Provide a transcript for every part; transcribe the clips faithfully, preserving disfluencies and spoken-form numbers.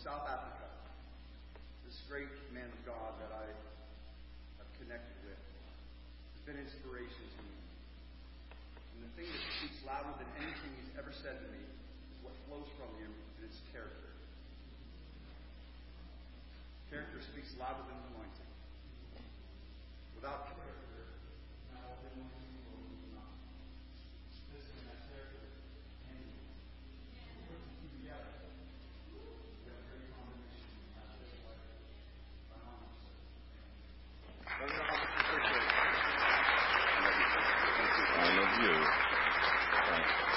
South Africa. This great man of God that I have connected with has been inspiration to me. And the thing that speaks louder than anything he's ever said to me is what flows from him, and it's character. Character speaks louder than anointing. Without character, now the anointing will not. Listen, that character and we're working together. We have a great combination. Not just like my mom said. I love you. Thank you.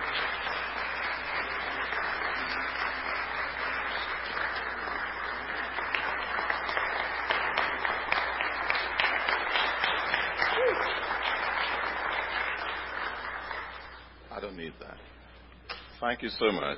I don't need that. Thank you so much.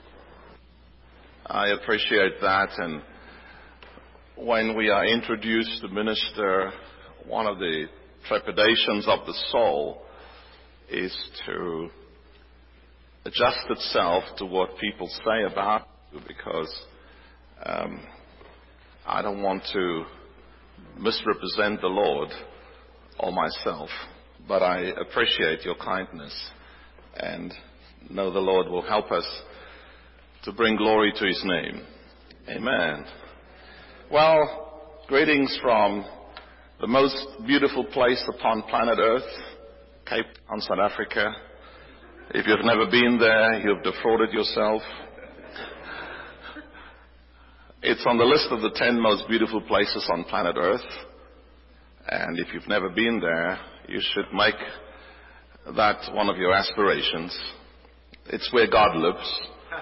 I appreciate that. And when we are introduced to minister, one of the trepidations of the soul is to adjust itself to what people say about you, because um, I don't want to misrepresent the Lord or myself. But I appreciate your kindness and know the Lord will help us to bring glory to His name. Amen. Well, greetings from the most beautiful place upon planet Earth, Cape Town, South Africa. If you've never been there, you've defrauded yourself. It's on the list of the ten most beautiful places on planet Earth. And if you've never been there, you should make that one of your aspirations. It's where God lives.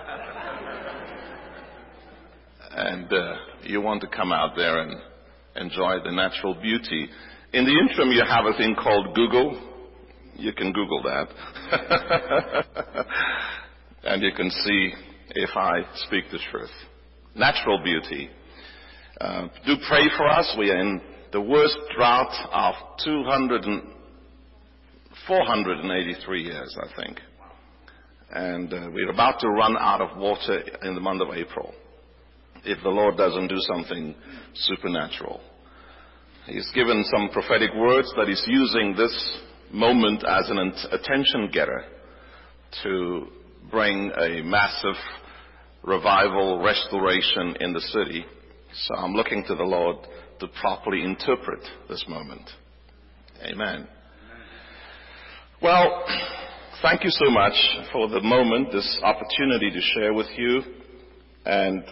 And uh, you want to come out there and enjoy the natural beauty. In the interim, you have a thing called Google. You can Google that. And you can see if I speak the truth. Natural beauty. Uh, do pray for us. We are in the worst drought of two hundred and four hundred eighty-three years, I think. And uh, we're about to run out of water in the month of April, if the Lord doesn't do something supernatural. He's given some prophetic words that He's using this moment as an attention getter to bring a massive revival, restoration in the city. So I'm looking to the Lord to properly interpret this moment. Amen. Well, thank you so much for the moment, this opportunity to share with you. And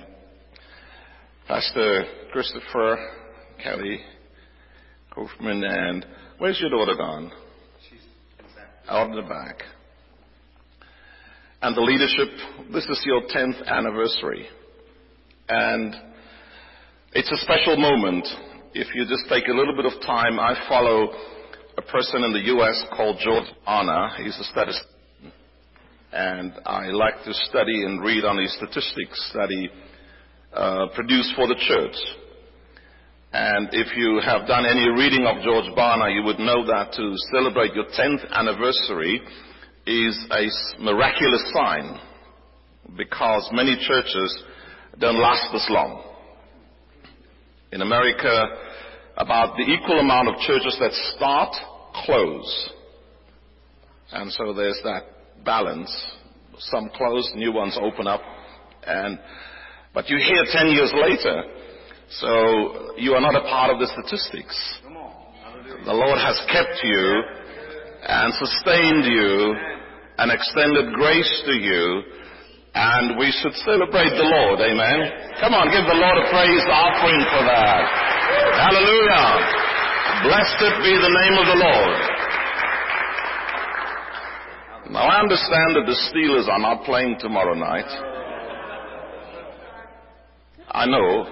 Pastor Christopher Kelly Kaufman, and where's your daughter gone? She's out in the back. And the leadership, this is your tenth anniversary. And it's a special moment. If you just take a little bit of time, I follow a person in the U S called George Barna. He's a statistician. And I like to study and read on his statistics that he uh, produced for the church. And if you have done any reading of George Barna, you would know that to celebrate your tenth anniversary is a miraculous sign, because many churches don't last this long. In America, about the equal amount of churches that start, close. And so there's that balance. Some close, new ones open up. And but you're here ten years later, so you are not a part of the statistics. The Lord has kept you and sustained you and extended grace to you, and we should celebrate the Lord. Amen. Come on, give the Lord a praise offering for that. Hallelujah. Blessed be the name of the Lord. Now I understand that the Steelers are not playing tomorrow night. I know.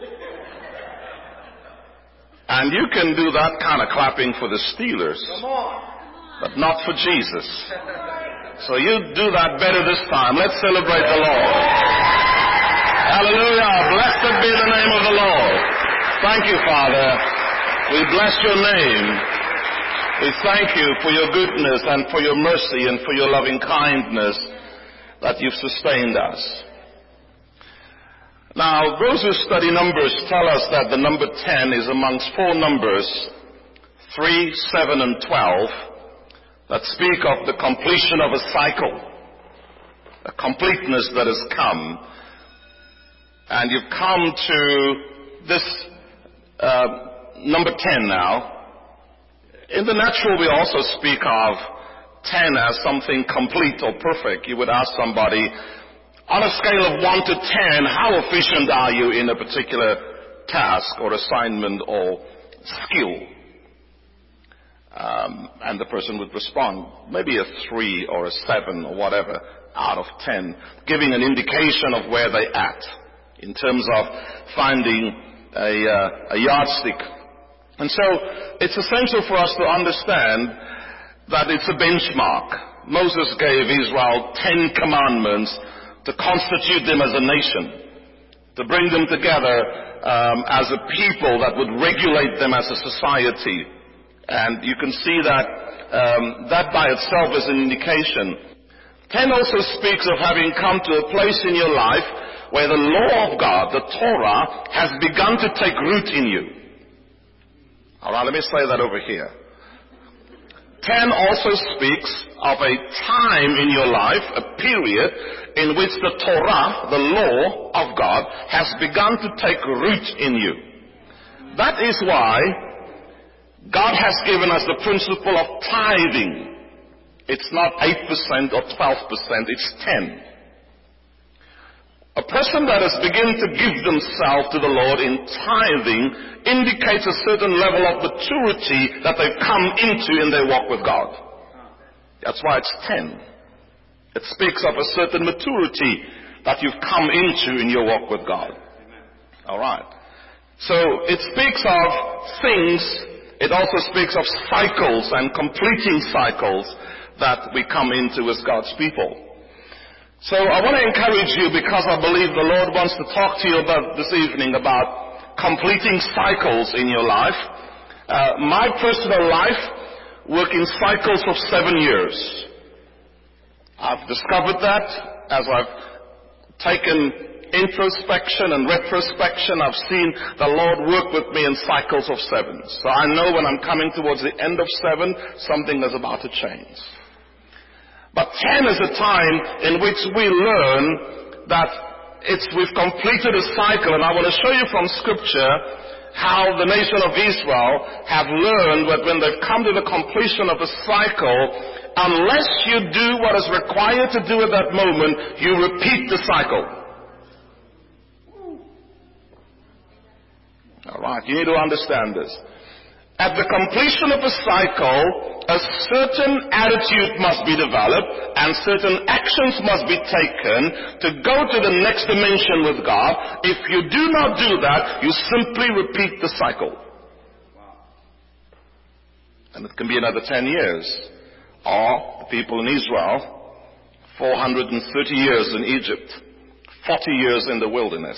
And you can do that kind of clapping for the Steelers, but not for Jesus. So you do that better this time. Let's celebrate the Lord. Hallelujah. Blessed be the name of the Lord. Thank you, Father. We bless your name. We thank you for your goodness and for your mercy and for your loving kindness that you've sustained us. Now, those who study numbers tell us that the number ten is amongst four numbers, three, seven, and twelve, that speak of the completion of a cycle, a completeness that has come. And you've come to this uh, number ten now. In the natural, we also speak of ten as something complete or perfect. You would ask somebody, on a scale of one to ten, how efficient are you in a particular task or assignment or skill? Um, and the person would respond, maybe a three or a seven or whatever out of ten, giving an indication of where they're at in terms of finding a, uh, a yardstick. And so it's essential for us to understand that it's a benchmark. Moses gave Israel ten commandments to constitute them as a nation, to bring them together um, as a people that would regulate them as a society. And you can see that um, that by itself is an indication. Ten also speaks of having come to a place in your life where the law of God, the Torah, has begun to take root in you. All right, let me say that over here. Ten also speaks of a time in your life, a period, in which the Torah, the law of God, has begun to take root in you. That is why God has given us the principle of tithing. It's not eight percent or twelve percent, it's ten. A person that has begun to give themselves to the Lord in tithing indicates a certain level of maturity that they've come into in their walk with God. That's why it's ten. It speaks of a certain maturity that you've come into in your walk with God. Alright. So it speaks of things, it also speaks of cycles and completing cycles that we come into as God's people. So I want to encourage you, because I believe the Lord wants to talk to you about this evening about completing cycles in your life. Uh, my personal life work in cycles of seven years. I've discovered that as I've taken introspection and retrospection. I've seen the Lord work with me in cycles of seven. So I know when I'm coming towards the end of seven, something is about to change. But ten is a time in which we learn that it's, we've completed a cycle. And I want to show you from Scripture how the nation of Israel have learned that when they've come to the completion of a cycle, unless you do what is required to do at that moment, you repeat the cycle. Alright, you need to understand this. At the completion of a cycle, a certain attitude must be developed and certain actions must be taken to go to the next dimension with God. If you do not do that, you simply repeat the cycle. And it can be another ten years. Or the people in Israel, four hundred thirty years in Egypt, forty years in the wilderness,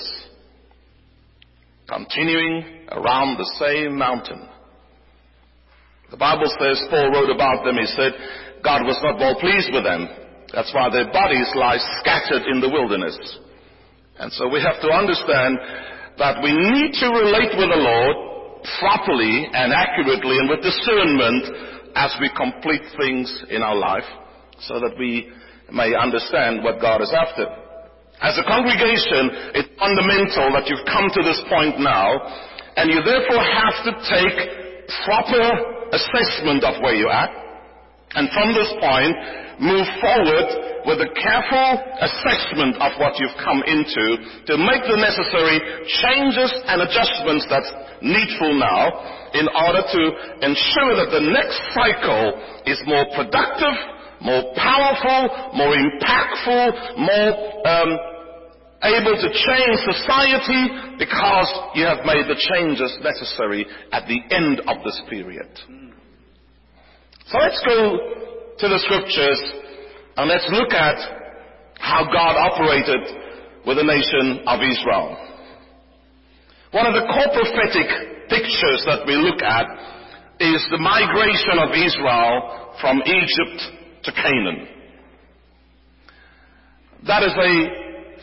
continuing around the same mountain. The Bible says, Paul wrote about them, he said, God was not well pleased with them. That's why their bodies lie scattered in the wilderness. And so we have to understand that we need to relate with the Lord properly and accurately and with discernment as we complete things in our life, so that we may understand what God is after. As a congregation, it's fundamental that you've come to this point now, and you therefore have to take proper assessment of where you're at, and from this point move forward with a careful assessment of what you've come into to make the necessary changes and adjustments that's needful now in order to ensure that the next cycle is more productive, more powerful, more impactful, more um, able to change society, because you have made the changes necessary at the end of this period. So let's go to the Scriptures and let's look at how God operated with the nation of Israel. One of the core prophetic pictures that we look at is the migration of Israel from Egypt to Canaan. That is a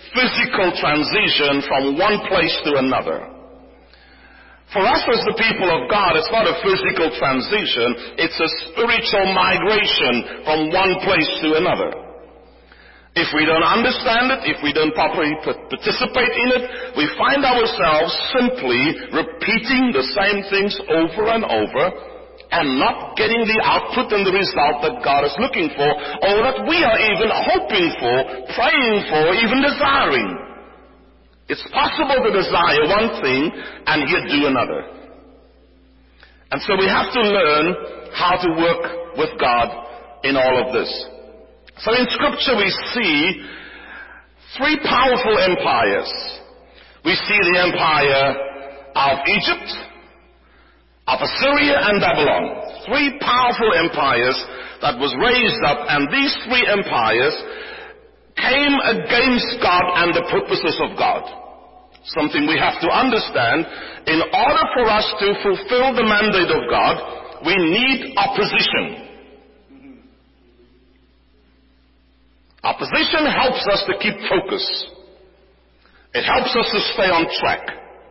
physical transition from one place to another. For us as the people of God, it's not a physical transition, it's a spiritual migration from one place to another. If we don't understand it, if we don't properly participate in it, we find ourselves simply repeating the same things over and over and not getting the output and the result that God is looking for, or that we are even hoping for, praying for, even desiring. It's possible to desire one thing and yet do another. And so we have to learn how to work with God in all of this. So in Scripture we see three powerful empires. We see the empire of Egypt, of Assyria and Babylon. Three powerful empires that was raised up, and these three empires came against God and the purposes of God. Something we have to understand. In order for us to fulfill the mandate of God, we need opposition. Opposition helps us to keep focus. It helps us to stay on track.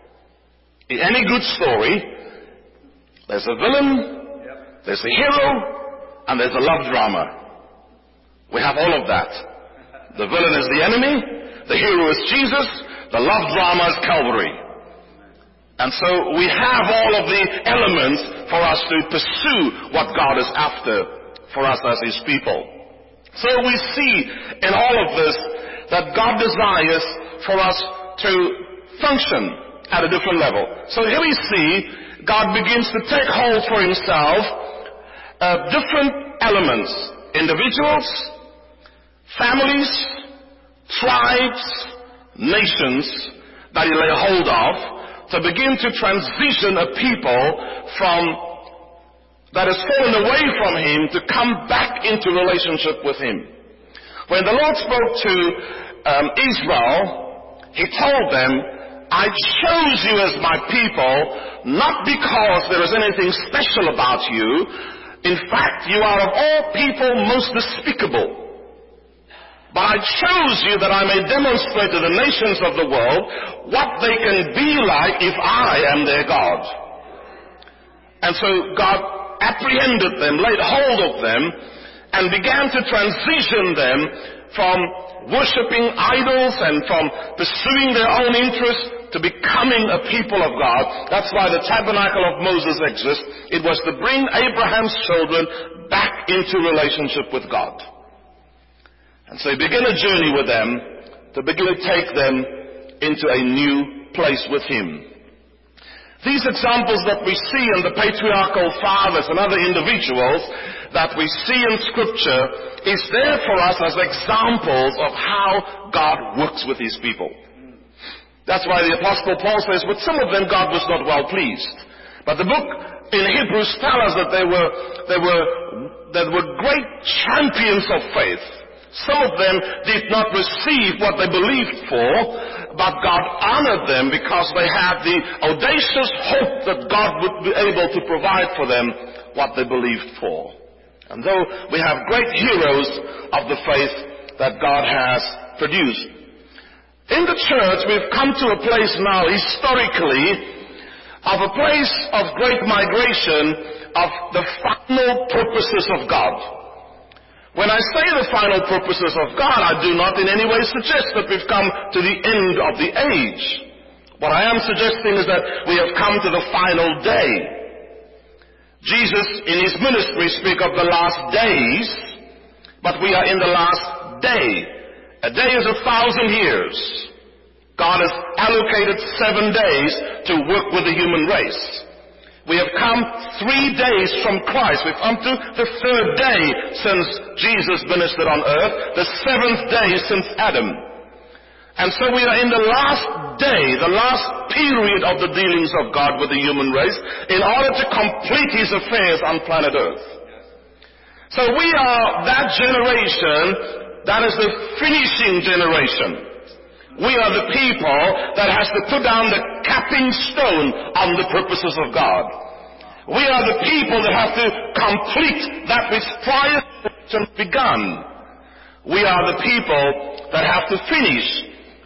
In any good story, there's a villain, there's a hero, and there's a love drama. We have all of that. The villain is the enemy, the hero is Jesus, the love drama is Calvary. And so we have all of the elements for us to pursue what God is after for us as His people. So we see in all of this that God desires for us to function at a different level. So here we see God begins to take hold for Himself uh, different elements, individuals, families, tribes, nations that He lay hold of to begin to transition a people from that has fallen away from Him to come back into relationship with Him. When the Lord spoke to um, Israel, He told them, I chose you as my people, not because there is anything special about you. In fact, you are of all people most despicable. But I chose you that I may demonstrate to the nations of the world what they can be like if I am their God. And so God apprehended them, laid hold of them, and began to transition them from worshipping idols and from pursuing their own interests to becoming a people of God. That's why the tabernacle of Moses exists. It was to bring Abraham's children back into relationship with God. And so He began a journey with them to begin to take them into a new place with Him. These examples that we see in the patriarchal fathers and other individuals that we see in Scripture is there for us as examples of how God works with His people. That's why the Apostle Paul says, with some of them God was not well pleased. But the book in Hebrews tells us that they were, they were, they were great champions of faith. Some of them did not receive what they believed for, but God honored them because they had the audacious hope that God would be able to provide for them what they believed for. And though we have great heroes of the faith that God has produced. In the church, we've come to a place now, historically, of a place of great migration of the final purposes of God. When I say the final purposes of God, I do not in any way suggest that we've come to the end of the age. What I am suggesting is that we have come to the final day. Jesus in His ministry speaks of the last days, but we are in the last day. A day is a thousand years. God has allocated seven days to work with the human race. We have come three days from Christ. We've come to the third day since Jesus ministered on earth, the seventh day since Adam. And so we are in the last day, the last period of the dealings of God with the human race in order to complete His affairs on planet earth. So we are that generation that is the finishing generation. We are the people that has to put down the capping stone on the purposes of God. We are the people that have to complete that which prior to begun. We are the people that have to finish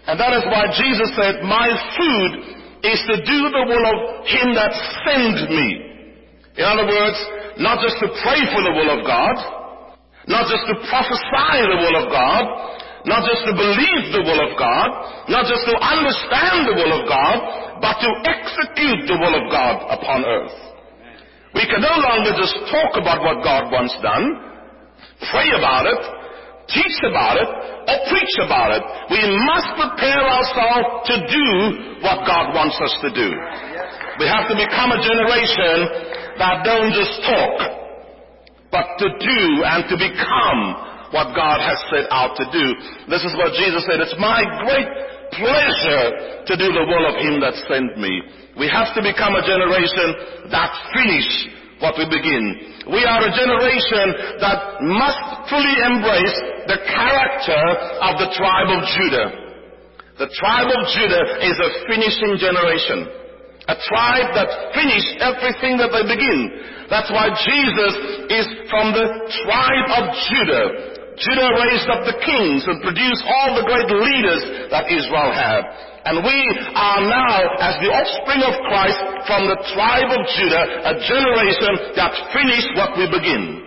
And that is why Jesus said, my food is to do the will of him that sent me. In other words, not just to pray for the will of God, not just to prophesy the will of God, not just to believe the will of God, not just to understand the will of God, but to execute the will of God upon earth. We can no longer just talk about what God wants done, pray about it, teach about it, or preach about it. We must prepare ourselves to do what God wants us to do. We have to become a generation that don't just talk, but to do and to become what God has set out to do. This is what Jesus said, it's my great pleasure to do the will of him that sent me. We have to become a generation that finish what we begin. We are a generation that must fully embrace the character of the tribe of Judah. The tribe of Judah is a finishing generation. A tribe that finish everything that they begin. That's why Jesus is from the tribe of Judah. Judah raised up the kings and produced all the great leaders that Israel had. And we are now, as the offspring of Christ, from the tribe of Judah, a generation that finished what we begin.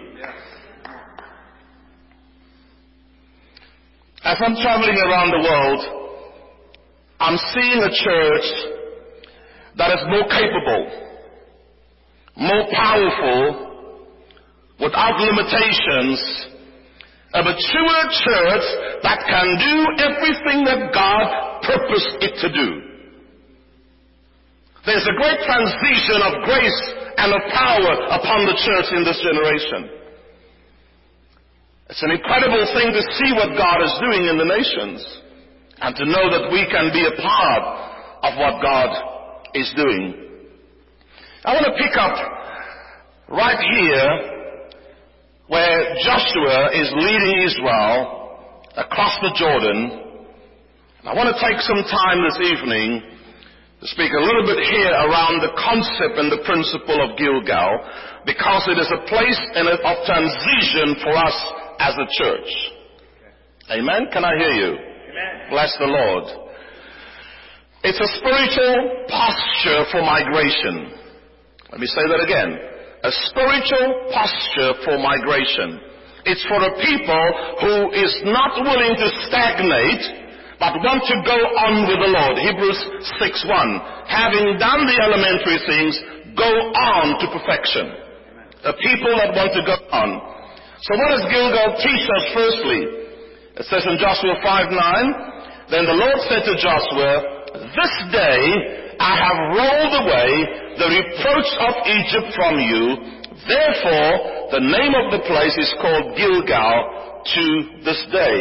As I'm traveling around the world, I'm seeing a church that is more capable, more powerful, without limitations, a mature church that can do everything that God purposed it to do. There's a great transition of grace and of power upon the church in this generation. It's an incredible thing to see what God is doing in the nations and to know that we can be a part of what God is doing. I want to pick up right here where Joshua is leading Israel across the Jordan. I want to take some time this evening to speak a little bit here around the concept and the principle of Gilgal, because it is a place of transition for us as a church. Amen? Can I hear you? Amen. Bless the Lord. It's a spiritual posture for migration. Let me say that again. A spiritual posture for migration. It's for a people who is not willing to stagnate, but want to go on with the Lord. Hebrews six one. Having done the elementary things, go on to perfection. A people that want to go on. So what does Gilgal teach us firstly? It says in Joshua five nine, then the Lord said to Joshua, this day I have rolled away the reproach of Egypt from you. Therefore, the name of the place is called Gilgal to this day.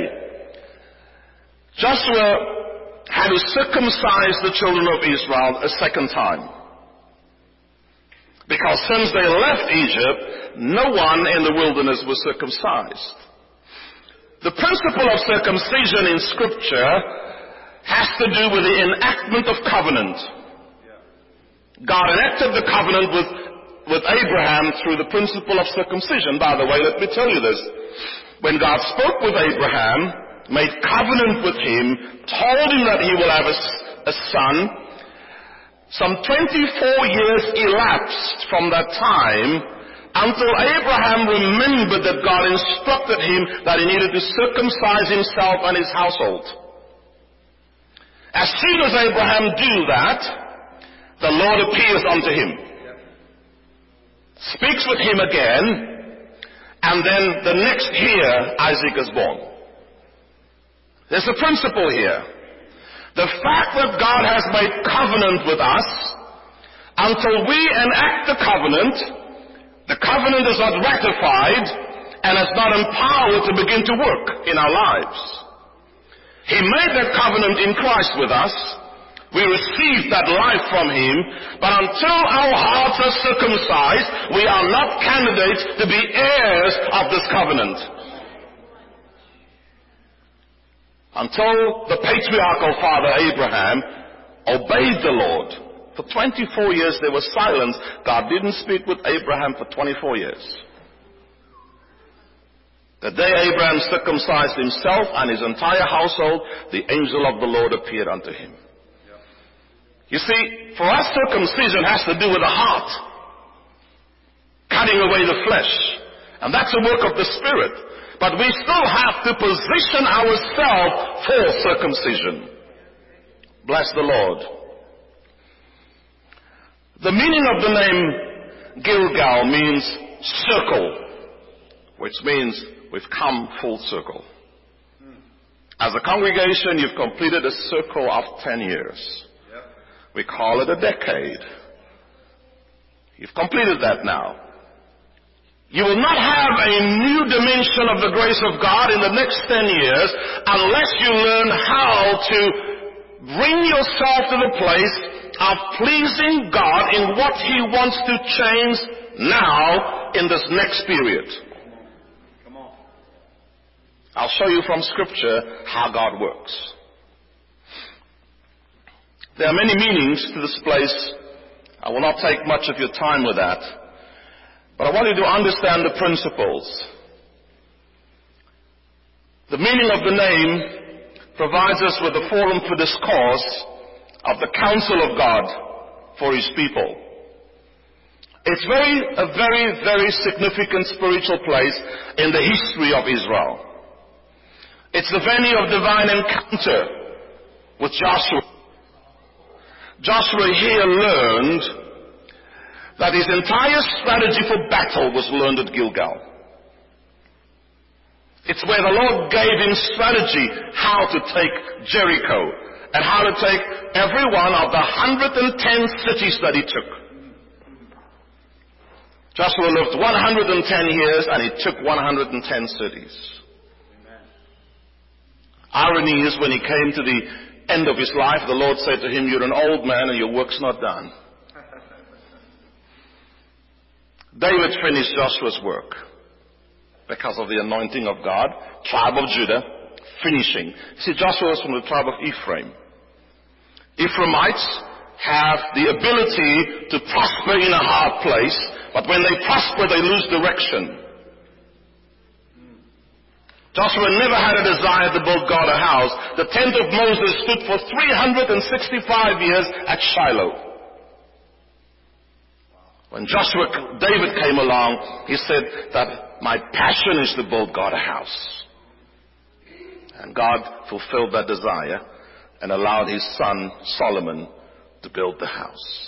Joshua had to circumcise the children of Israel a second time. Because since they left Egypt, no one in the wilderness was circumcised. The principle of circumcision in Scripture has to do with the enactment of covenant. God enacted the covenant with, with Abraham through the principle of circumcision. By the way, let me tell you this. When God spoke with Abraham, made covenant with him, told him that he will have a, a son, some twenty-four years elapsed from that time until Abraham remembered that God instructed him that he needed to circumcise himself and his household. As soon as Abraham do that, the Lord appears unto him, speaks with him again, and then the next year Isaac is born. There's a principle here. The fact that God has made covenant with us, until we enact the covenant, the covenant is not ratified and is not empowered to begin to work in our lives. He made that covenant in Christ with us. We received that life from him, but until our hearts are circumcised, we are not candidates to be heirs of this covenant. Until the patriarchal father Abraham obeyed the Lord. For twenty-four years there was silence. God didn't speak with Abraham for twenty-four years. The day Abraham circumcised himself and his entire household, the angel of the Lord appeared unto him. You see, for us circumcision has to do with the heart, cutting away the flesh. And that's a work of the Spirit. But we still have to position ourselves for circumcision. Bless the Lord. The meaning of the name Gilgal means circle, which means we've come full circle. As a congregation, you've completed a circle of ten years. We call it a decade. You've completed that now. You will not have a new dimension of the grace of God in the next ten years unless you learn how to bring yourself to the place of pleasing God in what He wants to change now in this next period. Come on. I'll show you from Scripture how God works. There are many meanings to this place. I will not take much of your time with that. But I want you to understand the principles. The meaning of the name provides us with a forum for discourse of the counsel of God for His people. It's very, a very, very significant spiritual place in the history of Israel. It's the venue of divine encounter with Joshua. Joshua here learned that his entire strategy for battle was learned at Gilgal. It's where the Lord gave him strategy how to take Jericho and how to take every one of the one hundred ten cities that he took. Joshua lived one hundred ten years and he took one hundred ten cities. Amen. Irony is when he came to the end of his life, the Lord said to him, "You're an old man and your work's not done." David finished Joshua's work because of the anointing of God. Tribe of Judah, finishing. See, Joshua was from the tribe of Ephraim. Ephraimites have the ability to prosper in a hard place, but when they prosper, they lose direction. Joshua never had a desire to build God a house. The tent of Moses stood for three hundred sixty-five years at Shiloh. When Joshua, David came along, he said that my passion is to build God a house. And God fulfilled that desire and allowed his son Solomon to build the house.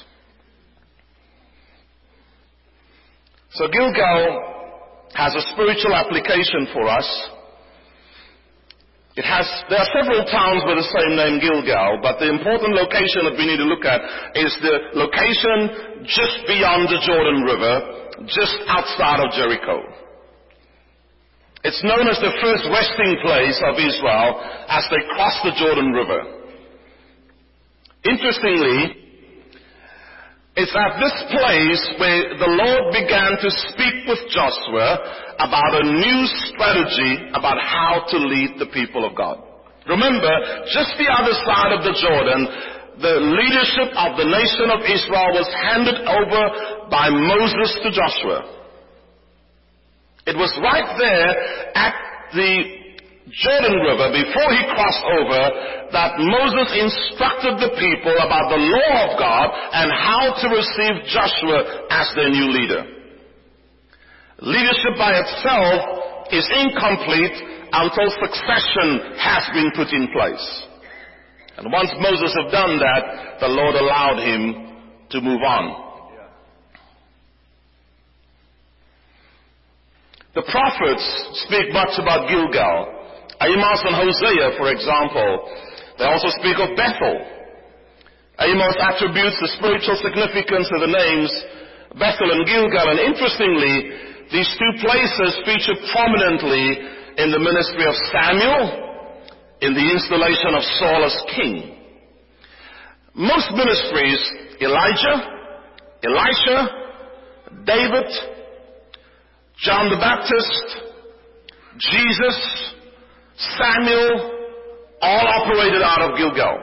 So Gilgal has a spiritual application for us. It has, there are several towns with the same name, Gilgal, but the important location that we need to look at is the location just beyond the Jordan River, just outside of Jericho. It's known as the first resting place of Israel as they cross the Jordan River. Interestingly, it's at this place where the Lord began to speak with Joshua about a new strategy about how to lead the people of God. Remember, just the other side of the Jordan, the leadership of the nation of Israel was handed over by Moses to Joshua. It was right there at the Jordan River, before he crossed over, that Moses instructed the people about the law of God and how to receive Joshua as their new leader. Leadership by itself is incomplete until succession has been put in place. And once Moses had done that, the Lord allowed him to move on. The prophets speak much about Gilgal. Amos and Hosea, for example, they also speak of Bethel. Amos attributes the spiritual significance of the names Bethel and Gilgal, and interestingly, these two places feature prominently in the ministry of Samuel, in the installation of Saul as king. Most ministries, Elijah, Elisha, David, John the Baptist, Jesus, Samuel, all operated out of Gilgal.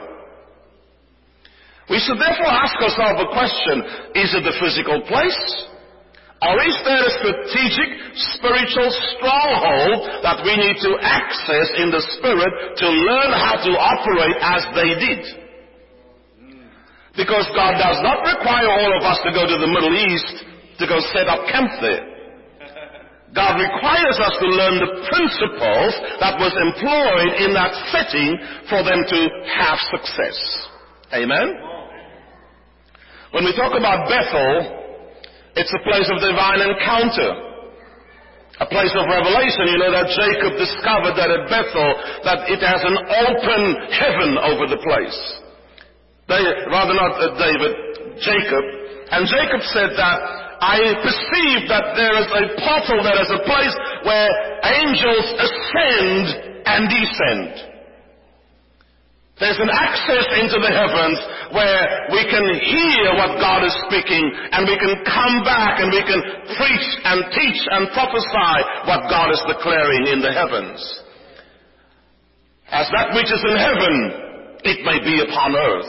We should therefore ask ourselves a question: is it the physical place, Or is there a strategic spiritual stronghold that we need to access in the Spirit to learn how to operate as they did? Because God does not require all of us to go to the Middle East to go set up camp there. God requires us to learn the principles that was employed in that setting for them to have success. Amen? When we talk about Bethel, it's a place of divine encounter, a place of revelation. You know that Jacob discovered that at Bethel, that it has an open heaven over the place. They, rather not uh, David, Jacob. And Jacob said that, I perceive that there is a portal, there is a place where angels ascend and descend. There's an access into the heavens where we can hear what God is speaking, and we can come back and we can preach and teach and prophesy what God is declaring in the heavens. As that which is in heaven, it may be upon earth.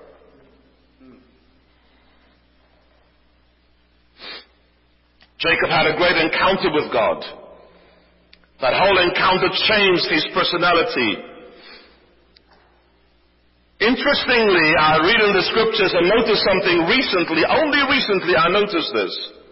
Jacob had a great encounter with God. That whole encounter changed his personality. Interestingly, I read in the scriptures and noticed something recently, only recently I noticed this.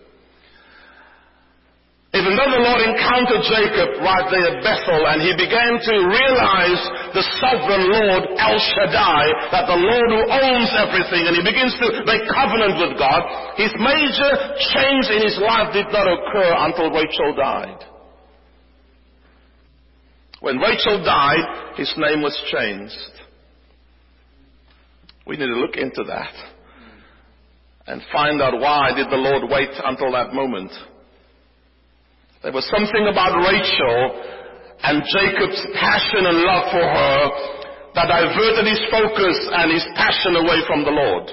Even though the Lord encountered Jacob right there at Bethel, and he began to realize the sovereign Lord El Shaddai, that the Lord who owns everything, and he begins to make covenant with God, his major change in his life did not occur until Rachel died. When Rachel died, his name was changed. We need to look into that and find out why did the Lord wait until that moment. There was something about Rachel and Jacob's passion and love for her that diverted his focus and his passion away from the Lord.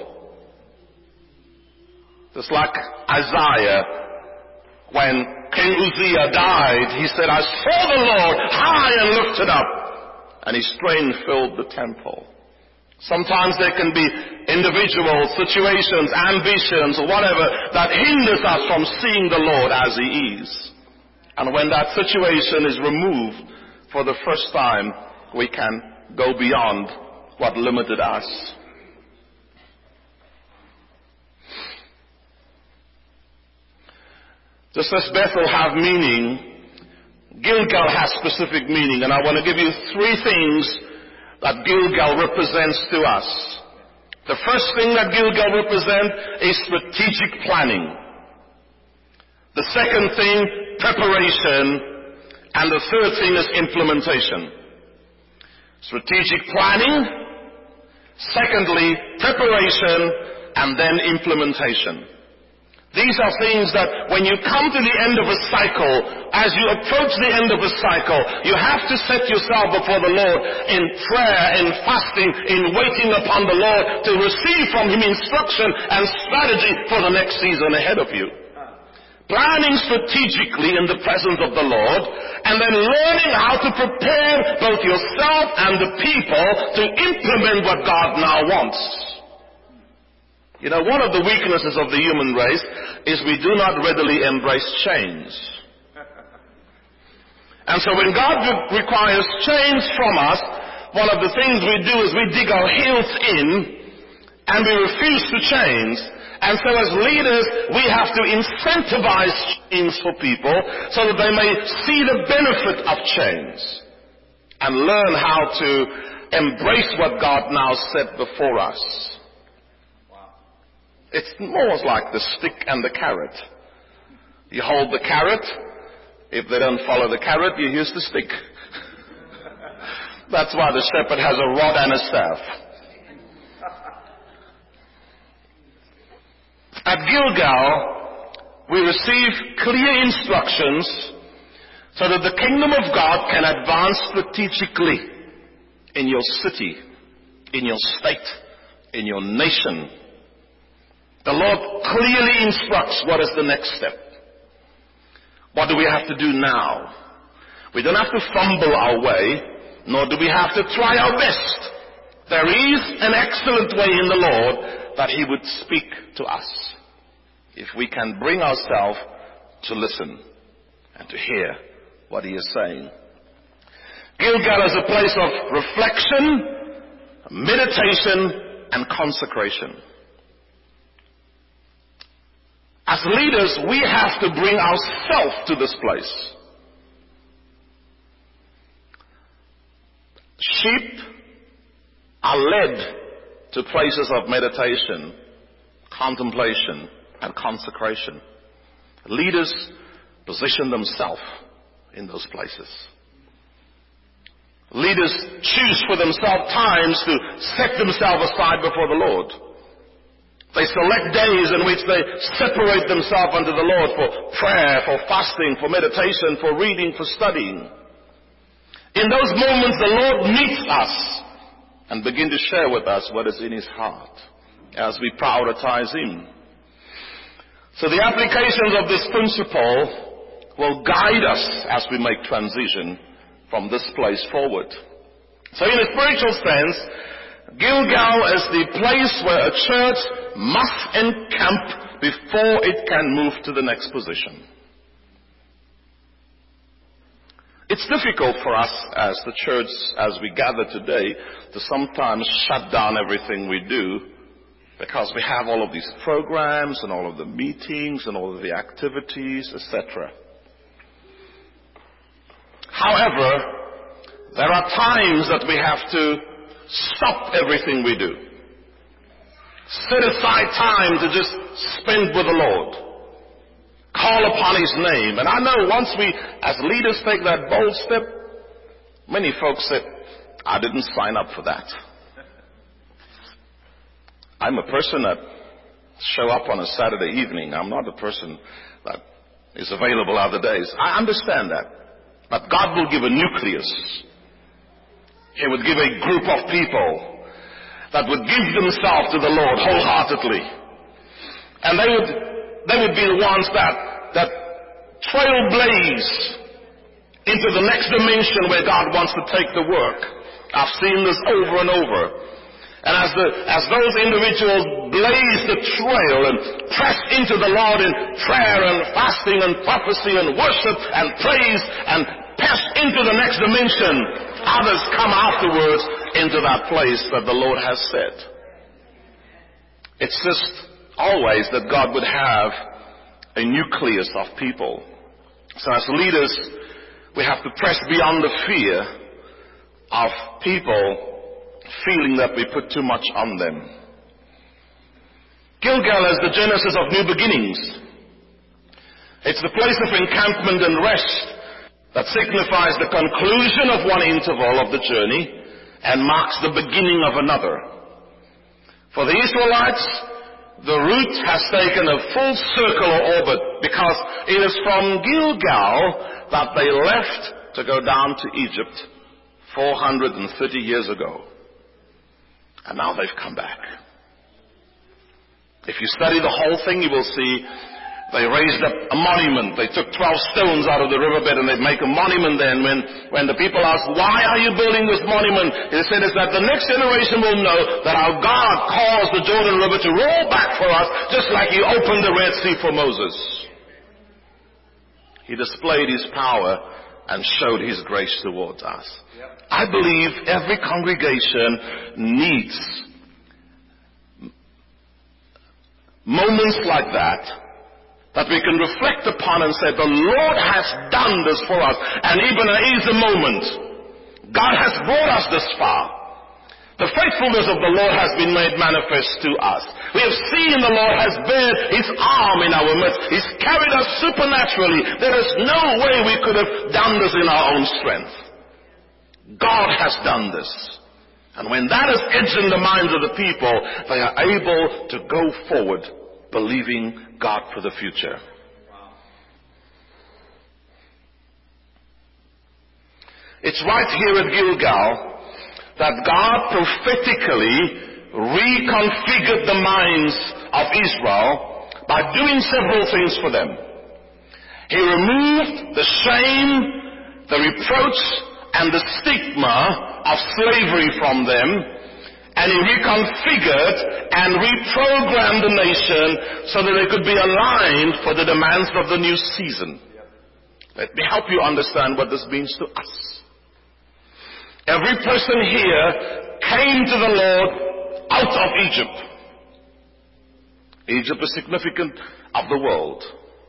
Just like Isaiah, when King Uzziah died, he said, I saw the Lord high and lifted up, and his train filled the temple. Sometimes there can be individual situations, ambitions, or whatever that hinders us from seeing the Lord as He is. And when that situation is removed for the first time, we can go beyond what limited us. Just as Bethel have meaning, Gilgal has specific meaning. And I want to give you three things that Gilgal represents to us. The first thing that Gilgal represents is strategic planning. The second thing, preparation. And the third thing is implementation. Strategic planning. Secondly, preparation. And then implementation. These are things that when you come to the end of a cycle, as you approach the end of a cycle, you have to set yourself before the Lord in prayer, in fasting, in waiting upon the Lord to receive from Him instruction and strategy for the next season ahead of you. Planning strategically in the presence of the Lord, and then learning how to prepare both yourself and the people to implement what God now wants. You know, one of the weaknesses of the human race is we do not readily embrace change. And so when God re- requires change from us, one of the things we do is we dig our heels in and we refuse to change. And so as leaders, we have to incentivize change for people so that they may see the benefit of change and learn how to embrace what God now set before us. It's more like the stick and the carrot. You hold the carrot. If they don't follow the carrot, you use the stick. That's why the shepherd has a rod and a staff. At Gilgal, we receive clear instructions so that the kingdom of God can advance strategically in your city, in your state, in your nation. The Lord clearly instructs what is the next step. What do we have to do now? We don't have to fumble our way, nor do we have to try our best. There is an excellent way in the Lord that He would speak to us. if we can bring ourselves to listen and to hear what he is saying. Gilgal is a place of reflection, meditation, and consecration. As leaders, we have to bring ourselves to this place. Sheep are led to places of meditation, contemplation, and consecration. Leaders position themselves in those places. Leaders choose for themselves times to set themselves aside before the Lord. They select days in which they separate themselves unto the Lord for prayer, for fasting, for meditation, for reading, for studying. In those moments, the Lord meets us and begins to share with us what is in his heart as we prioritize him. So the applications of this principle will guide us as we make transition from this place forward. So in a spiritual sense, Gilgal is the place where a church must encamp before it can move to the next position. It's difficult for us as the church, as we gather today, to sometimes shut down everything we do because we have all of these programs and all of the meetings and all of the activities, et cetera. However, there are times that we have to stop everything we do. Set aside time to just spend with the Lord. Call upon his name. And I know once we, as leaders, take that bold step, many folks said, I didn't sign up for that. I'm a person that show up on a Saturday evening. I'm not a person that is available other days. I understand that. But God will give a nucleus. He would give a group of people that would give themselves to the Lord wholeheartedly. And they would, they would be the ones that, that trailblaze into the next dimension where God wants to take the work. I've seen this over and over. And as the, as those individuals blaze the trail and press into the Lord in prayer and fasting and prophecy and worship and praise and press into the next dimension, others come afterwards into that place that the Lord has set. It's just always that God would have a nucleus of people. So as leaders, we have to press beyond the fear of people feeling that we put too much on them. Gilgal is the genesis of new beginnings. It's the place of encampment and rest that signifies the conclusion of one interval of the journey and marks the beginning of another. For the Israelites, the route has taken a full circle or orbit because it is from Gilgal that they left to go down to Egypt four hundred thirty years ago. And now they've come back. If you study the whole thing, you will see they raised up a monument. They took twelve stones out of the riverbed and they make a monument there. And when, when the people ask, why are you building this monument? They said it's that the next generation will know that our God caused the Jordan River to roll back for us just like he opened the Red Sea for Moses. He displayed his power and showed his grace towards us. Yep. I believe every congregation needs moments like that, that we can reflect upon and say, the Lord has done this for us. And even is a moment. God has brought us this far. The faithfulness of the Lord has been made manifest to us. We have seen the Lord has bared his arm in our midst. He's carried us supernaturally. There is no way we could have done this in our own strength. God has done this. And when that is etched in the minds of the people, they are able to go forward believing God for the future. It's right here at Gilgal that God prophetically reconfigured the minds of Israel by doing several things for them. He removed the shame, the reproach, and the stigma of slavery from them, And he reconfigured and reprogrammed the nation so that they could be aligned for the demands of the new season. Let me help you understand what this means to us. Every person here came to the Lord out of Egypt. Egypt is significant of the world.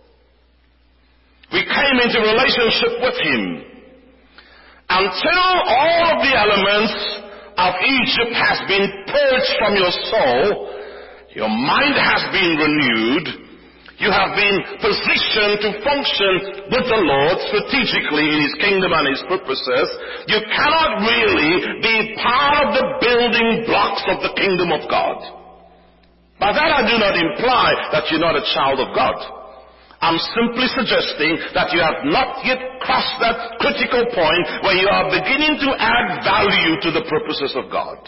We came into relationship with Him. Until all of the elements of Egypt has been purged from your soul, your mind has been renewed, you have been positioned to function with the Lord strategically in His kingdom and His purposes, you cannot really be part of the building blocks of the kingdom of God. By that I do not imply that you're not a child of God. I'm simply suggesting that you have not yet crossed that critical point where you are beginning to add value to the purposes of God.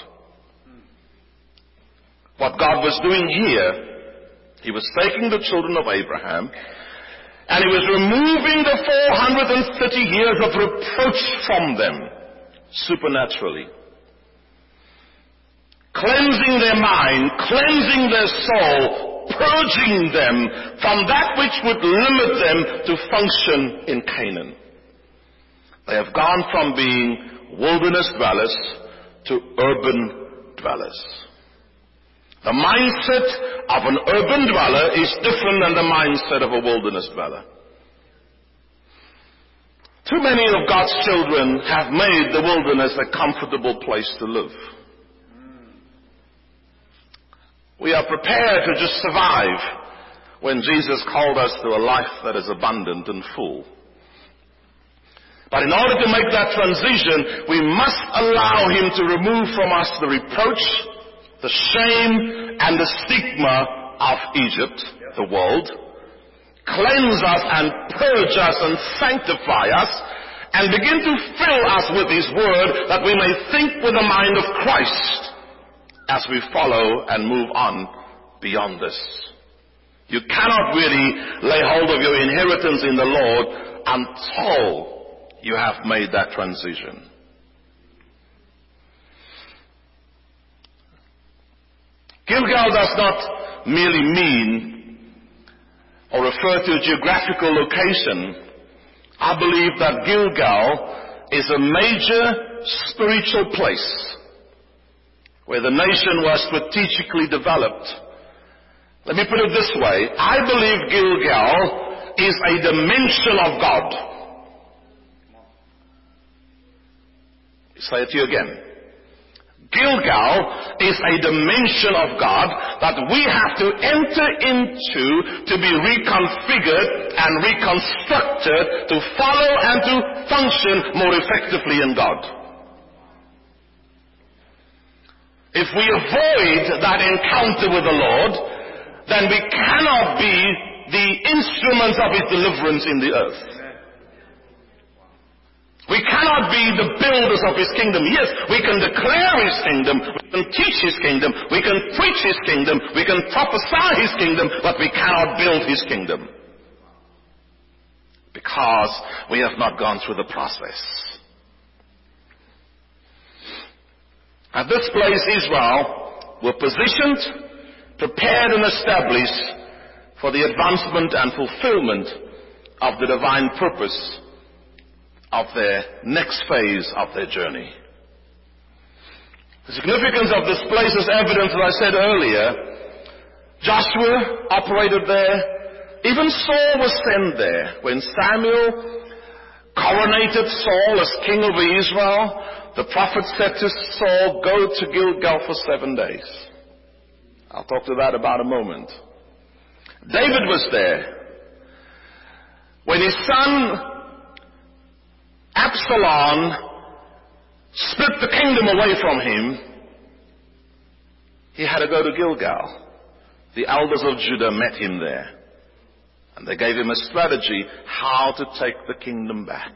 What God was doing here, He was taking the children of Abraham and He was removing the four hundred thirty years of reproach from them supernaturally. Cleansing their mind, cleansing their soul, purging them from that which would limit them to function in Canaan. They have gone from being wilderness dwellers to urban dwellers. The mindset of an urban dweller is different than the mindset of a wilderness dweller. Too many of God's children have made the wilderness a comfortable place to live. We are prepared to just survive when Jesus called us to a life that is abundant and full. But in order to make that transition, we must allow Him to remove from us the reproach, the shame, and the stigma of Egypt, the world, cleanse us and purge us and sanctify us, and begin to fill us with His Word that we may think with the mind of Christ as we follow and move on beyond this. You cannot really lay hold of your inheritance in the Lord until you have made that transition. Gilgal does not merely mean or refer to a geographical location. I believe that Gilgal is a major spiritual place where the nation was strategically developed. Let me put it this way. I believe Gilgal is a dimension of God. I'll say it to you again. Gilgal is a dimension of God that we have to enter into to be reconfigured and reconstructed to follow and to function more effectively in God. If we avoid that encounter with the Lord, then we cannot be the instruments of His deliverance in the earth. We cannot be the builders of His kingdom. Yes, we can declare His kingdom, we can teach His kingdom, we can preach His kingdom, we can prophesy His kingdom, but we cannot build His kingdom. Because we have not gone through the process. At this place, Israel were positioned, prepared and established for the advancement and fulfillment of the divine purpose of their next phase of their journey. The significance of this place is evident, as I said earlier. Joshua operated there. Even Saul was sent there. When Samuel coronated Saul as king over Israel, the prophet said to Saul, go to Gilgal for seven days. I'll talk to that about a moment. David was there. When his son Absalom split the kingdom away from him, he had to go to Gilgal. The elders of Judah met him there. And they gave him a strategy how to take the kingdom back.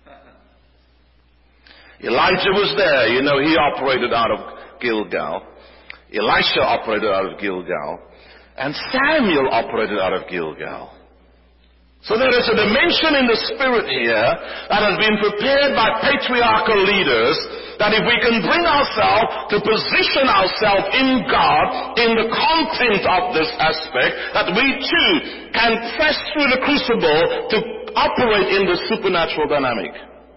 Elijah was there. You know, he operated out of Gilgal. Elisha operated out of Gilgal. And Samuel operated out of Gilgal. So there is a dimension in the Spirit here that has been prepared by patriarchal leaders, that if we can bring ourselves to position ourselves in God, in the content of this aspect, that we too can press through the crucible to operate in the supernatural dynamic.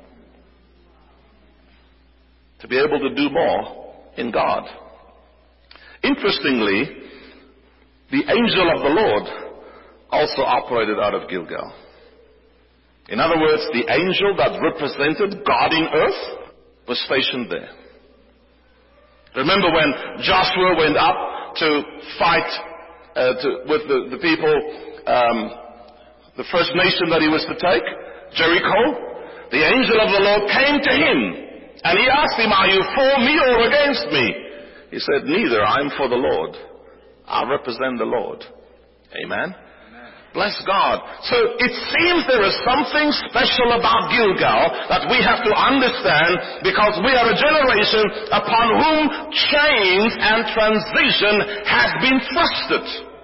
To be able to do more in God. Interestingly, the angel of the Lord also operated out of Gilgal. In other words, the angel that represented God in earth was stationed there. Remember when Joshua went up to fight uh, to, with the, the people, um, the first nation that he was to take, Jericho? The angel of the Lord came to him and he asked him, "Are you for me or against me?" He said, "Neither. I'm for the Lord. I represent the Lord." Amen. Bless God. So it seems there is something special about Gilgal that we have to understand, because we are a generation upon whom change and transition has been thrusted.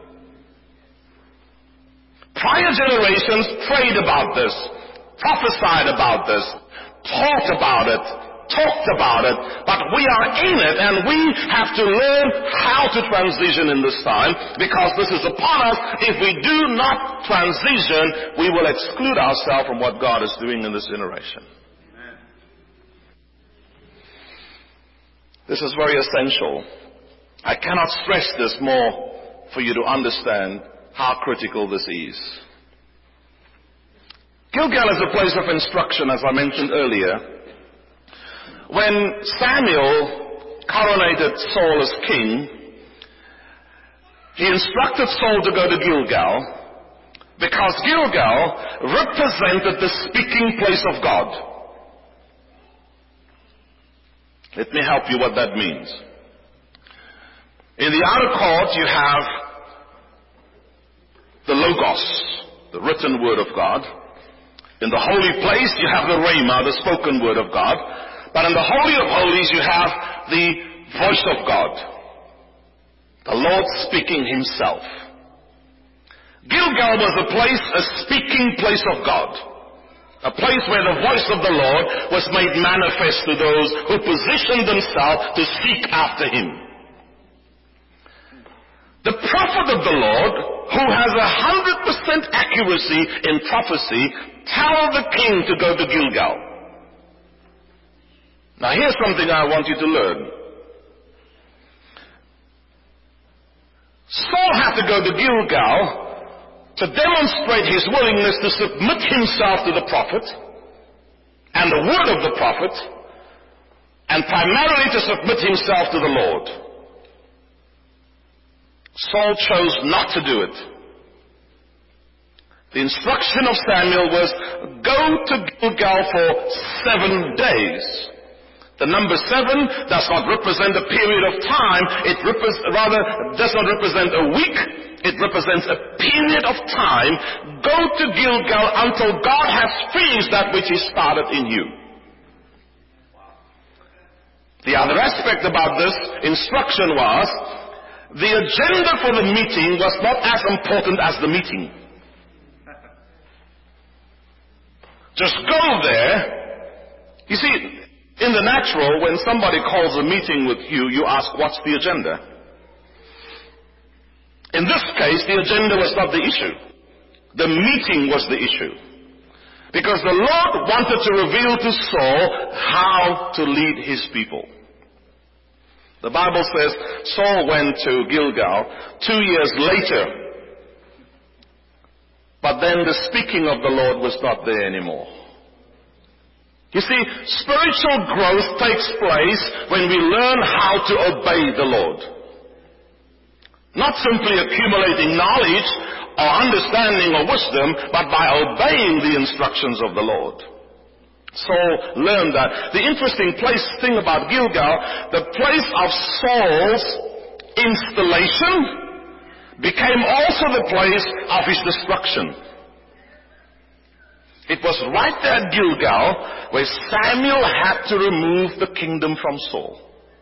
Prior generations prayed about this, prophesied about this, taught about it, talked about it, but we are in it and we have to learn how to transition in this time, because this is upon us. If we do not transition, we will exclude ourselves from what God is doing in this generation. Amen. This is very essential. I cannot stress this more for you to understand how critical this is. Gilgal is a place of instruction, as I mentioned earlier. When Samuel coronated Saul as king, he instructed Saul to go to Gilgal, because Gilgal represented the speaking place of God. Let me help you what that means. In the outer court you have the Logos, the written word of God. In the holy place you have the Rhema, the spoken word of God. But in the Holy of Holies you have the voice of God, the Lord speaking himself. Gilgal was a place, a speaking place of God, a place where the voice of the Lord was made manifest to those who positioned themselves to seek after him. The prophet of the Lord, who has a hundred percent accuracy in prophecy, tells the king to go to Gilgal. Now here's something I want you to learn. Saul had to go to Gilgal to demonstrate his willingness to submit himself to the prophet and the word of the prophet, and primarily to submit himself to the Lord. Saul chose not to do it. The instruction of Samuel was, go to Gilgal for seven days. The number seven does not represent a period of time. It repre- rather does not represent a week. It represents a period of time. Go to Gilgal until God has finished that which He started in you. The other aspect about this instruction was, the agenda for the meeting was not as important as the meeting. Just go there. You see, in the natural, when somebody calls a meeting with you, you ask, what's the agenda? In this case, the agenda was not the issue. The meeting was the issue. Because the Lord wanted to reveal to Saul how to lead his people. The Bible says Saul went to Gilgal two years later. But then the speaking of the Lord was not there anymore. You see, spiritual growth takes place when we learn how to obey the Lord. Not simply accumulating knowledge or understanding or wisdom, but by obeying the instructions of the Lord. Saul learned that. The interesting place, thing about Gilgal, the place of Saul's installation became also the place of his destruction. It was right there at Gilgal where Samuel had to remove the kingdom from Saul.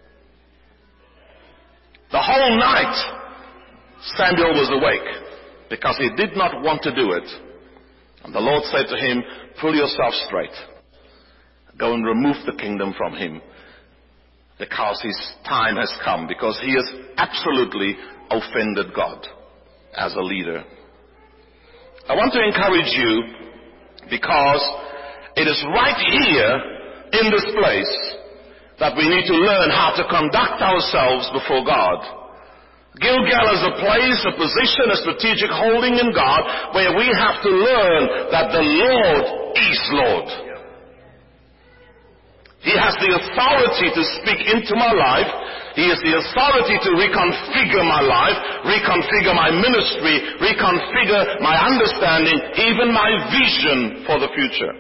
The whole night Samuel was awake because he did not want to do it And the Lord said to him, pull yourself straight. Go and remove the kingdom from him, because his time has come, because he has absolutely offended God as a leader. I want to encourage you, because it is right here in this place that we need to learn how to conduct ourselves before God. Gilgal is a place, a position, a strategic holding in God where we have to learn that the Lord is Lord. He has the authority to speak into my life. He has the authority to reconfigure my life, reconfigure my ministry, reconfigure my understanding, even my vision for the future.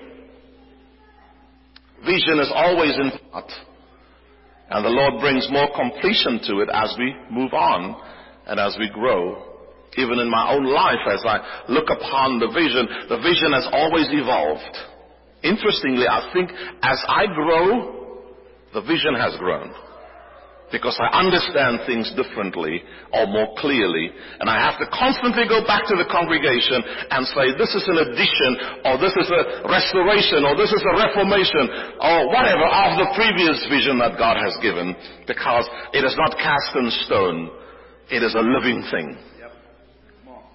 Vision is always in part. And the Lord brings more completion to it as we move on and as we grow. Even in my own life, as I look upon the vision, the vision has always evolved. Interestingly, I think as I grow, the vision has grown. Because I understand things differently or more clearly. And I have to constantly go back to the congregation and say, this is an addition, or this is a restoration, or this is a reformation, or whatever of the previous vision that God has given. Because it is not cast in stone. It is a living thing. Yep. Come on.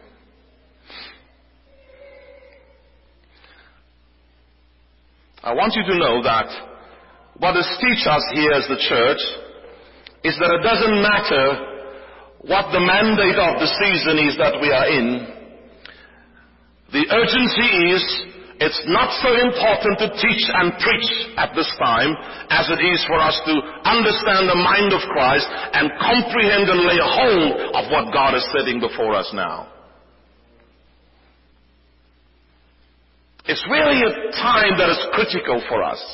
I want you to know that what is teach us here as the church is that it doesn't matter what the mandate of the season is that we are in. The urgency is, it's not so important to teach and preach at this time as it is for us to understand the mind of Christ and comprehend and lay hold of what God is setting before us now. It's really a time that is critical for us.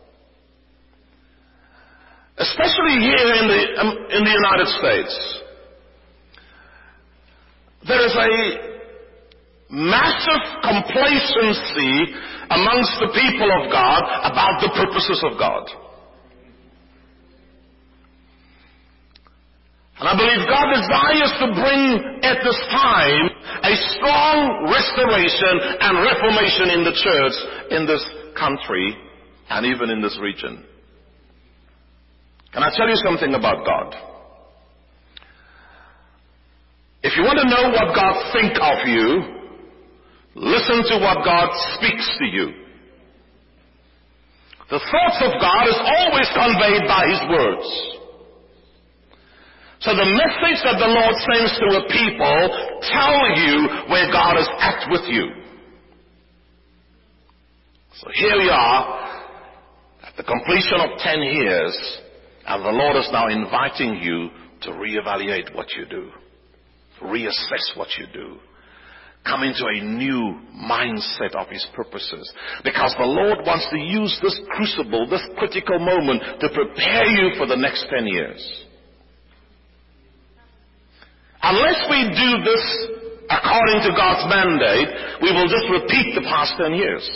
Especially here in the, um, in the United States. There is a massive complacency amongst the people of God about the purposes of God. And I believe God desires to bring at this time a strong restoration and reformation in the church, in this country, and even in this region. Can I tell you something about God? If you want to know what God thinks of you, listen to what God speaks to you. The thoughts of God is always conveyed by His words. So the message that the Lord sends to a people tell you where God is at with you. So here we are at the completion of ten years. And the Lord is now inviting you to reevaluate what you do. Reassess what you do. Come into a new mindset of His purposes. Because the Lord wants to use this crucible, this critical moment, to prepare you for the next ten years. Unless we do this according to God's mandate, we will just repeat the past ten years.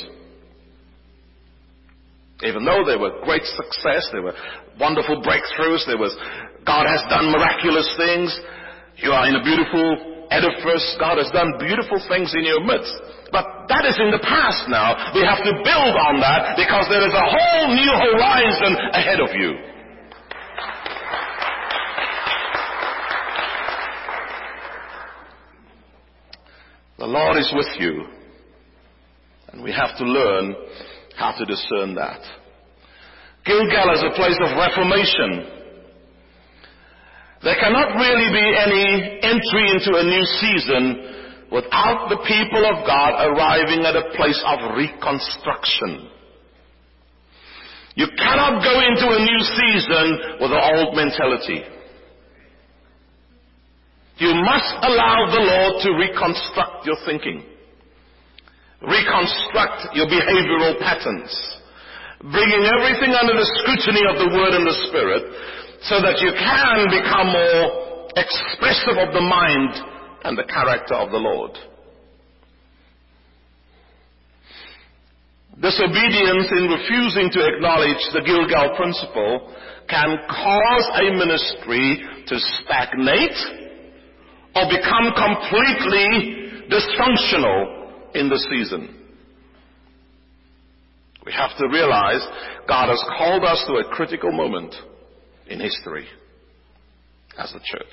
Even though there were great success, there were wonderful breakthroughs, there was, God has done miraculous things. You are in a beautiful edifice. God has done beautiful things in your midst. But that is in the past now. We have to build on that because there is a whole new horizon ahead of you. The Lord is with you. And we have to learn how to discern that. Gilgal is a place of reformation. There cannot really be any entry into a new season without the people of God arriving at a place of reconstruction. You cannot go into a new season with an old mentality. You must allow the Lord to reconstruct your thinking. Reconstruct your behavioral patterns, bringing everything under the scrutiny of the Word and the Spirit so that you can become more expressive of the mind and the character of the Lord. Disobedience in refusing to acknowledge the Gilgal principle can cause a ministry to stagnate or become completely dysfunctional in the season. We have to realize God has called us to a critical moment in history as a church.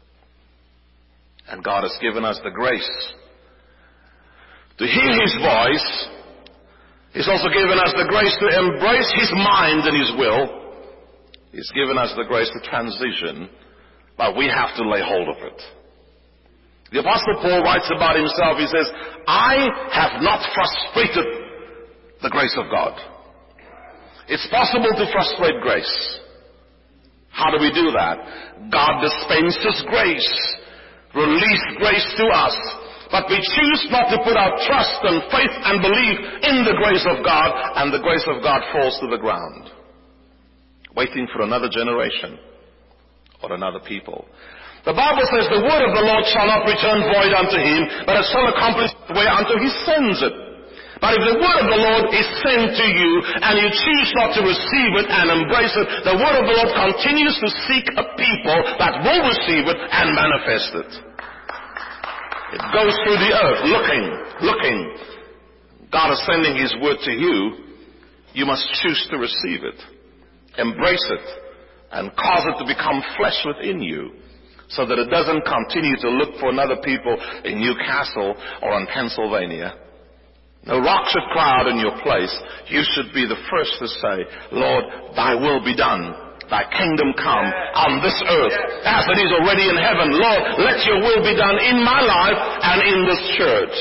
And God has given us the grace to hear His voice. He's also given us the grace to embrace His mind and His will. He's given us the grace to transition, but we have to lay hold of it. The Apostle Paul writes about himself, he says, I have not frustrated the grace of God. It's possible to frustrate grace. How do we do that? God dispenses grace, release grace to us, but we choose not to put our trust and faith and belief in the grace of God, and the grace of God falls to the ground, waiting for another generation or another people. The Bible says the word of the Lord shall not return void unto Him, but it shall accomplish the way unto He sends it. But if the word of the Lord is sent to you, and you choose not to receive it and embrace it, the word of the Lord continues to seek a people that will receive it and manifest it. It goes through the earth, looking, looking. God is sending His word to you. You must choose to receive it, embrace it, and cause it to become flesh within you, so that it doesn't continue to look for another people in Newcastle or in Pennsylvania. No rock should cry out in your place. You should be the first to say, Lord, Thy will be done. Thy kingdom come on this earth as it is already in heaven. Lord, let Your will be done in my life and in this church.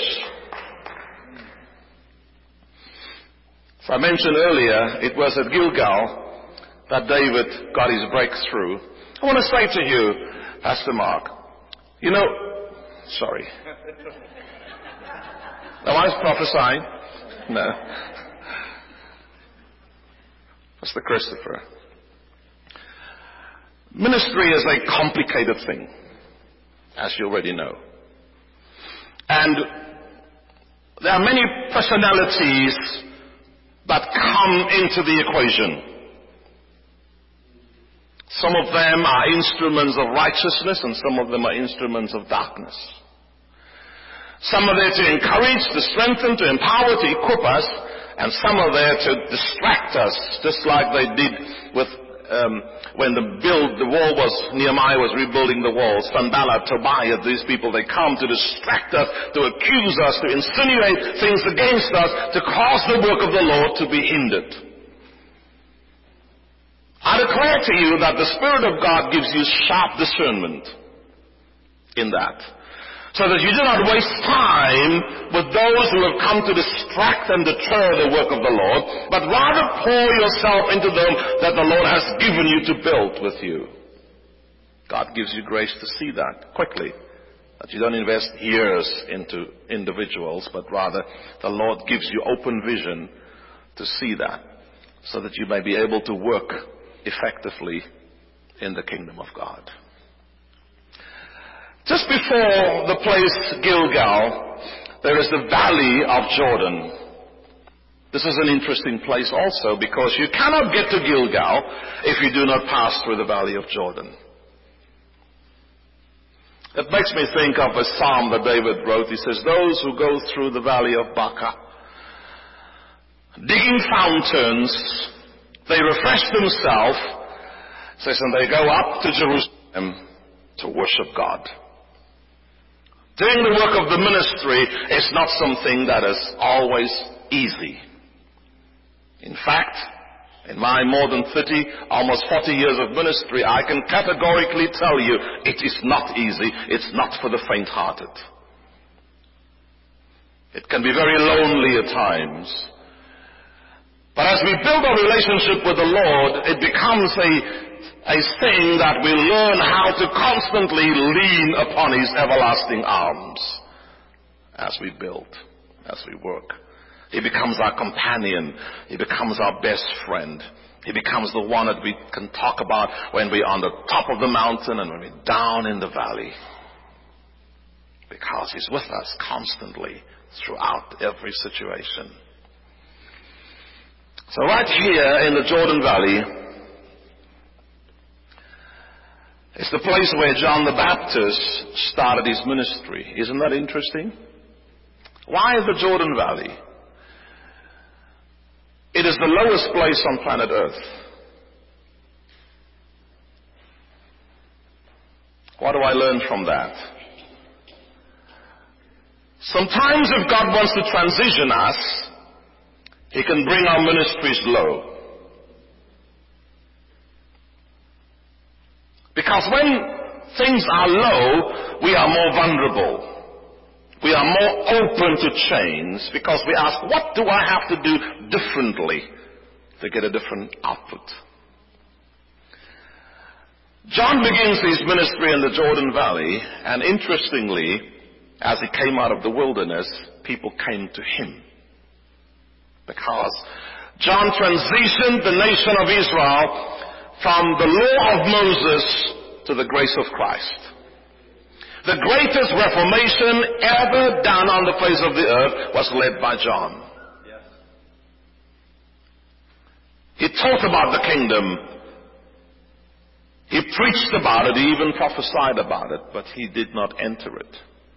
As I mentioned earlier, it was at Gilgal that David got his breakthrough. I want to say to you, Pastor Mark, you know, sorry. Am I prophesying? No. Pastor Christopher. Ministry is a complicated thing, as you already know. And there are many personalities that come into the equation. Some of them are instruments of righteousness, and some of them are instruments of darkness. Some are there to encourage, to strengthen, to empower, to equip us, and some are there to distract us, just like they did with um, when the build the wall was Nehemiah was rebuilding the walls. Sanballat, Tobiah, these people, they come to distract us, to accuse us, to insinuate things against us, to cause the work of the Lord to be hindered. I declare to you that the Spirit of God gives you sharp discernment in that, so that you do not waste time with those who have come to distract and deter the work of the Lord, but rather pour yourself into them that the Lord has given you to build with you. God gives you grace to see that quickly, that you don't invest years into individuals, but rather the Lord gives you open vision to see that, so that you may be able to work effectively in the kingdom of God. Just before the place Gilgal, there is the valley of Jordan. This is an interesting place also, because you cannot get to Gilgal if you do not pass through the valley of Jordan. It makes me think of a psalm that David wrote. He says, those who go through the valley of Baca, digging fountains, they refresh themselves, says, and they go up to Jerusalem to worship God. Doing the work of the ministry is not something that is always easy. In fact, in my more than thirty, almost forty years of ministry, I can categorically tell you it is not easy. It's not for the faint-hearted. It can be very lonely at times. But as we build our relationship with the Lord, it becomes a, a thing that we learn how to constantly lean upon His everlasting arms as we build, as we work. He becomes our companion. He becomes our best friend. He becomes the one that we can talk about when we're on the top of the mountain and when we're down in the valley. Because He's with us constantly throughout every situation. So right here in the Jordan Valley is the place where John the Baptist started his ministry. Isn't that interesting? Why the Jordan Valley? It is the lowest place on planet Earth. What do I learn from that? Sometimes if God wants to transition us, He can bring our ministries low. Because when things are low, we are more vulnerable. We are more open to change because we ask, what do I have to do differently to get a different output? John begins his ministry in the Jordan Valley, and interestingly, as he came out of the wilderness, people came to him. Because John transitioned the nation of Israel from the law of Moses to the grace of Christ. The greatest reformation ever done on the face of the earth was led by John. Yes. He taught about the kingdom. He preached about it. He even prophesied about it, but he did not enter it.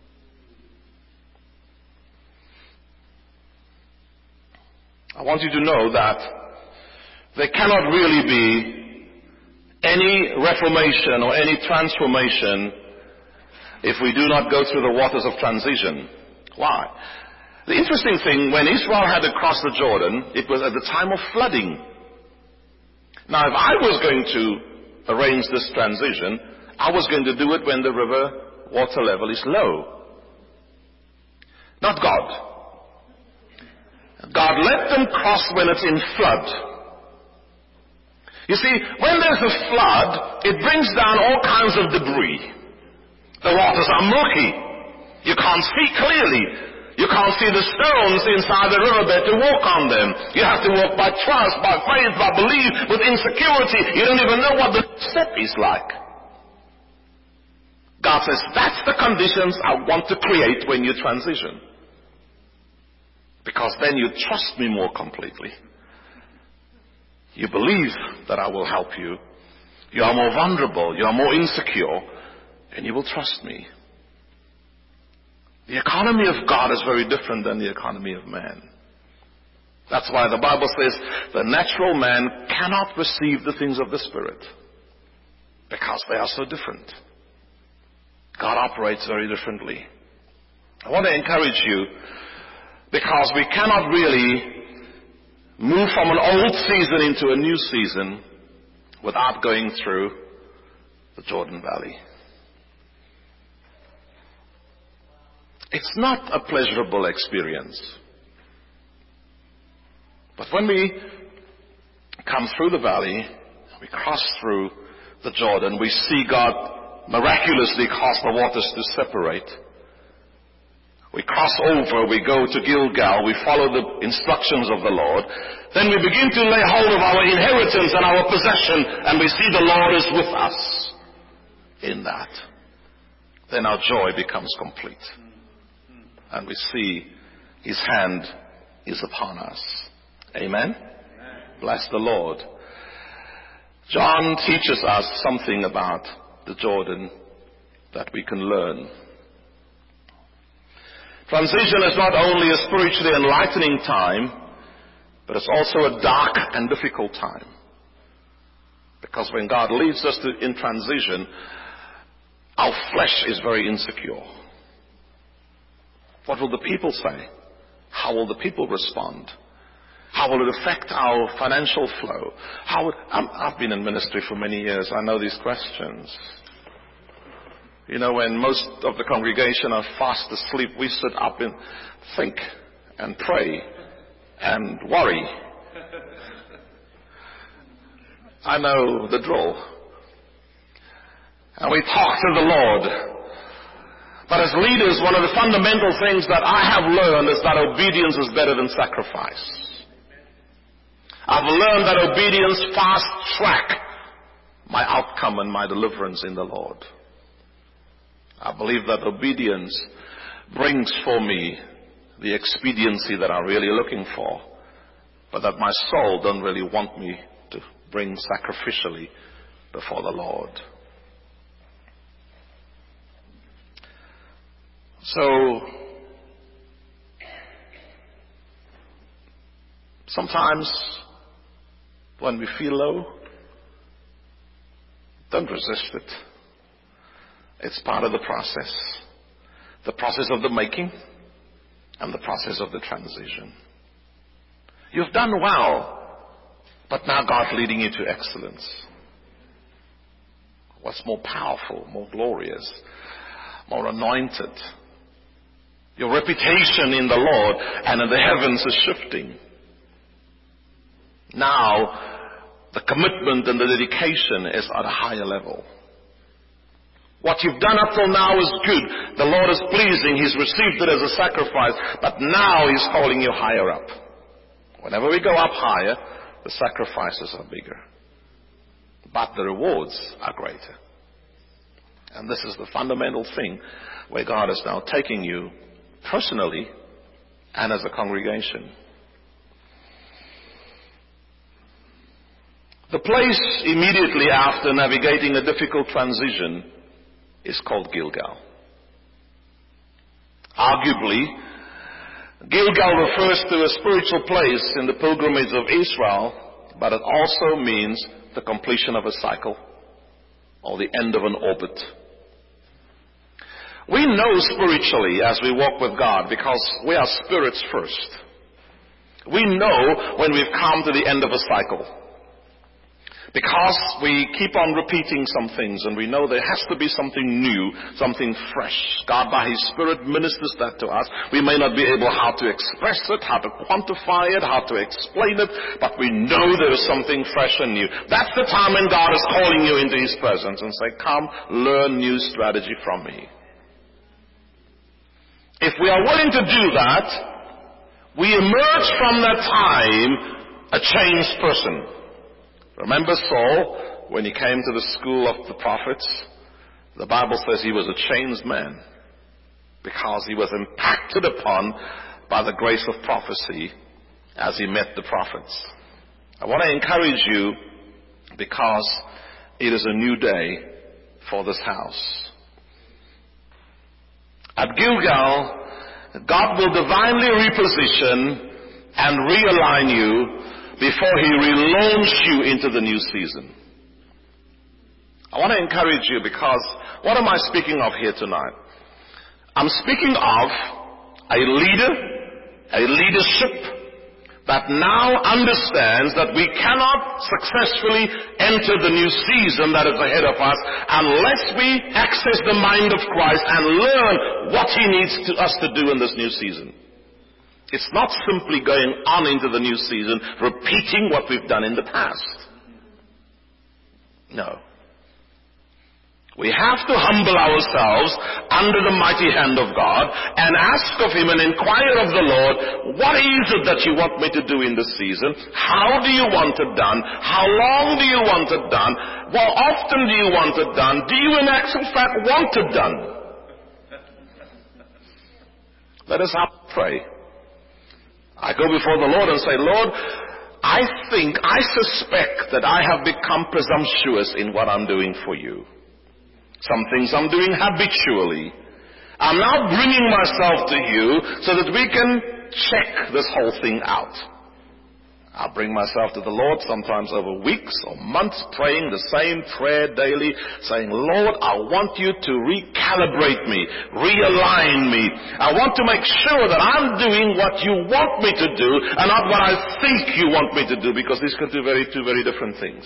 I want you to know that there cannot really be any reformation or any transformation if we do not go through the waters of transition. Why? The interesting thing, when Israel had to cross the Jordan, it was at the time of flooding. Now, if I was going to arrange this transition, I was going to do it when the river water level is low. Not God. God let them cross when it's in flood. You see, when there's a flood, it brings down all kinds of debris. The waters are murky. You can't see clearly. You can't see the stones inside the riverbed to walk on them. You have to walk by trust, by faith, by belief, with insecurity. You don't even know what the step is like. God says, that's the conditions I want to create when you transition. Because then you trust me more completely. You believe that I will help you. You are more vulnerable. You are more insecure. And you will trust me. The economy of God is very different than the economy of man. That's why the Bible says the natural man cannot receive the things of the Spirit. Because they are so different. God operates very differently. I want to encourage you, because we cannot really move from an old season into a new season without going through the Jordan Valley. It's not a pleasurable experience. But when we come through the valley, we cross through the Jordan, we see God miraculously cause the waters to separate. We cross over, we go to Gilgal, we follow the instructions of the Lord. Then we begin to lay hold of our inheritance and our possession, and we see the Lord is with us in that. Then our joy becomes complete. And we see His hand is upon us. Amen? Amen? Bless the Lord. John teaches us something about the Jordan that we can learn. Transition is not only a spiritually enlightening time, but it's also a dark and difficult time. Because when God leads us to, in transition, our flesh is very insecure. What will the people say? How will the people respond? How will it affect our financial flow? How would, I'm, I've been in ministry for many years. I know these questions. You know, when most of the congregation are fast asleep, we sit up and think and pray and worry. I know the drill. And we talk to the Lord. But as leaders, one of the fundamental things that I have learned is that obedience is better than sacrifice. I've learned that obedience fast-track my outcome and my deliverance in the Lord. I believe that obedience brings for me the expediency that I'm really looking for, but that my soul don't really want me to bring sacrificially before the Lord. So, Sometimes when we feel low, don't resist it. It's part of the process. The process of the making and the process of the transition. You've done well, but now God's leading you to excellence. What's more powerful, more glorious, more anointed? Your reputation in the Lord and in the heavens is shifting. Now, the commitment and the dedication is at a higher level. What you've done up till now is good. The Lord is pleasing. He's received it as a sacrifice. But now He's calling you higher up. Whenever we go up higher, the sacrifices are bigger. But the rewards are greater. And this is the fundamental thing where God is now taking you personally and as a congregation. The place immediately after navigating a difficult transition is called Gilgal. Arguably, Gilgal refers to a spiritual place in the pilgrimage of Israel, but it also means the completion of a cycle or the end of an orbit. We know spiritually as we walk with God because we are spirits first. We know when we've come to the end of a cycle. Because we keep on repeating some things and we know there has to be something new, something fresh. God by His Spirit ministers that to us. We may not be able how to express it, how to quantify it, how to explain it, but we know there is something fresh and new. That's the time when God is calling you into His presence and say, come, learn new strategy from me. If we are willing to do that, we emerge from that time a changed person. Remember Saul, when he came to the school of the prophets? The Bible says he was a changed man because he was impacted upon by the grace of prophecy as he met the prophets. I want to encourage you because it is a new day for this house. At Gilgal, God will divinely reposition and realign you before He relaunches you into the new season. I want to encourage you because what am I speaking of here tonight? I'm speaking of a leader, a leadership that now understands that we cannot successfully enter the new season that is ahead of us unless we access the mind of Christ and learn what He needs to, us to do in this new season. It's not simply going on into the new season, repeating what we've done in the past. No. We have to humble ourselves under the mighty hand of God and ask of Him and inquire of the Lord, what is it that you want me to do in this season? How do you want it done? How long do you want it done? How often do you want it done? Do you in actual fact want it done? Let us pray. I go before the Lord and say, Lord, I think, I suspect that I have become presumptuous in what I'm doing for you. Some things I'm doing habitually. I'm now bringing myself to you so that we can check this whole thing out. I'll bring myself to the Lord sometimes over weeks or months praying the same prayer daily, saying, Lord, I want you to recalibrate me, realign me. I want to make sure that I'm doing what you want me to do and not what I think you want me to do, because these can do very, two very different things.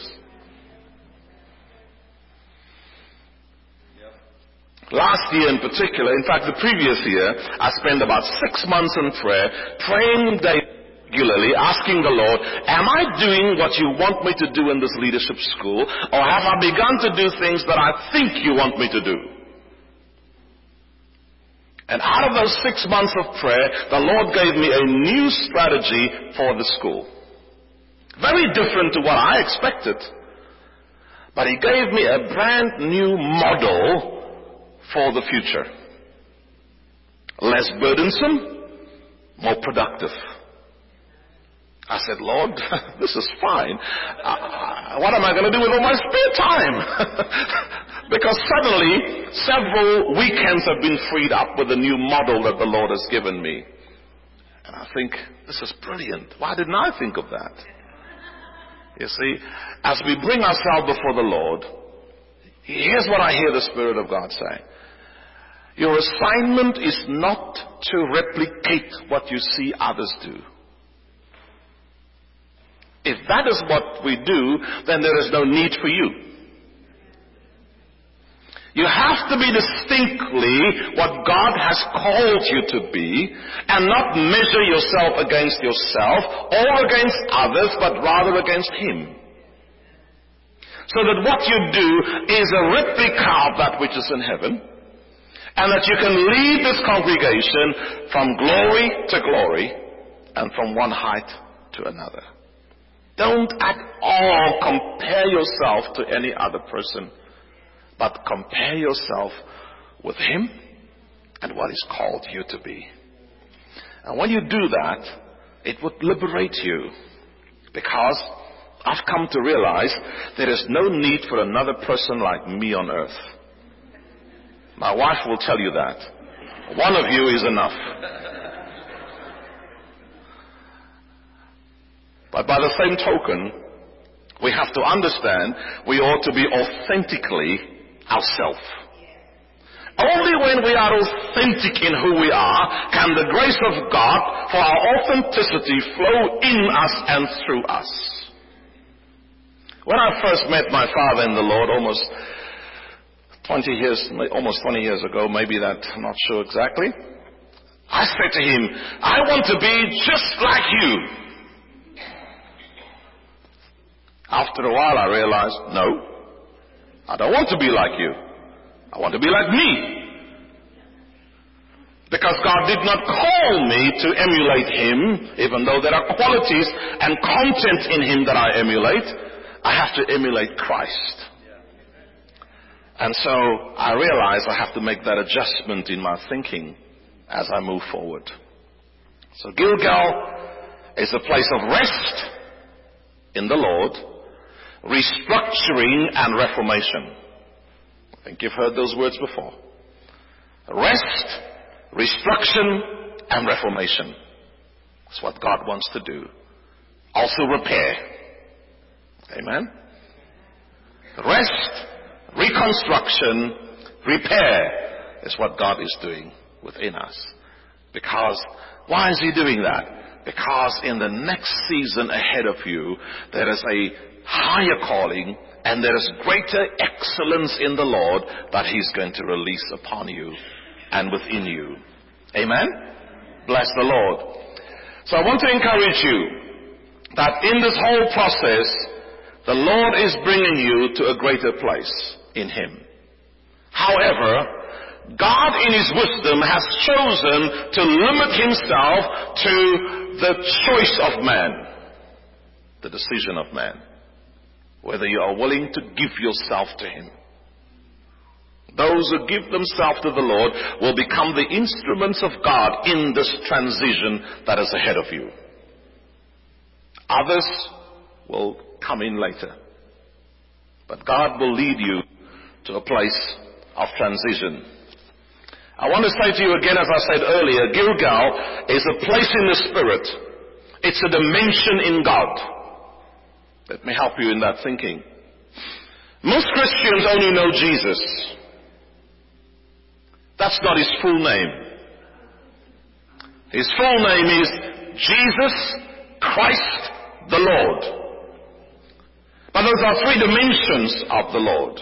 Last year in particular, in fact the previous year, I spent about six months in prayer, praying daily, regularly, asking the Lord, am I doing what you want me to do in this leadership school, or have I begun to do things that I think you want me to do? And out of those six months of prayer, the Lord gave me a new strategy for the school. Very different to what I expected. But He gave me a brand new model for the future. Less burdensome, more productive. I said, Lord, this is fine. Uh, what am I going to do with all my spare time? Because suddenly, several weekends have been freed up with the new model that the Lord has given me. And I think, this is brilliant. Why didn't I think of that? You see, as we bring ourselves before the Lord, here's what I hear the Spirit of God say. Your assignment is not to replicate what you see others do. If that is what we do, then there is no need for you. You have to be distinctly what God has called you to be, and not measure yourself against yourself or against others, but rather against Him. So that what you do is a replica of that which is in heaven, and that you can lead this congregation from glory to glory and from one height to another. Don't at all compare yourself to any other person, but compare yourself with Him and what He's called you to be. And when you do that, it would liberate you, because I've come to realize there is no need for another person like me on earth. My wife will tell you that. One of you is enough. But by the same token, we have to understand we ought to be authentically ourselves. Only when we are authentic in who we are can the grace of God for our authenticity flow in us and through us. When I first met my father in the Lord almost twenty years, almost twenty years ago, maybe that, I'm not sure exactly, I said to him, I want to be just like you. After a while I realized, no, I don't want to be like you. I want to be like me. Because God did not call me to emulate Him, even though there are qualities and content in Him that I emulate. I have to emulate Christ. And so I realize I have to make that adjustment in my thinking as I move forward. So Gilgal is a place of rest in the Lord, restructuring and reformation. I think you've heard those words before. Rest, restructuring, and reformation. That's what God wants to do. Also repair. Amen? Rest, reconstruction, repair is what God is doing within us. Because, why is He doing that? Because in the next season ahead of you, there is a higher calling and there is greater excellence in the Lord that He's going to release upon you and within you. Amen? Bless the Lord. So I want to encourage you that in this whole process, the Lord is bringing you to a greater place in Him. However, God in His wisdom has chosen to limit Himself to the choice of man, the decision of man, whether you are willing to give yourself to Him. Those who give themselves to the Lord will become the instruments of God in this transition that is ahead of you. Others will come in later. But God will lead you to a place of transition. I want to say to you again, as I said earlier, Gilgal is a place in the Spirit. It's a dimension in God. Let me help you in that thinking. Most Christians only know Jesus. That's not His full name. His full name is Jesus Christ the Lord. But those are three dimensions of the Lord.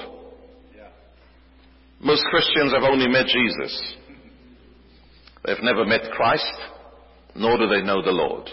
Most Christians have only met Jesus. They've never met Christ, nor do they know the Lord.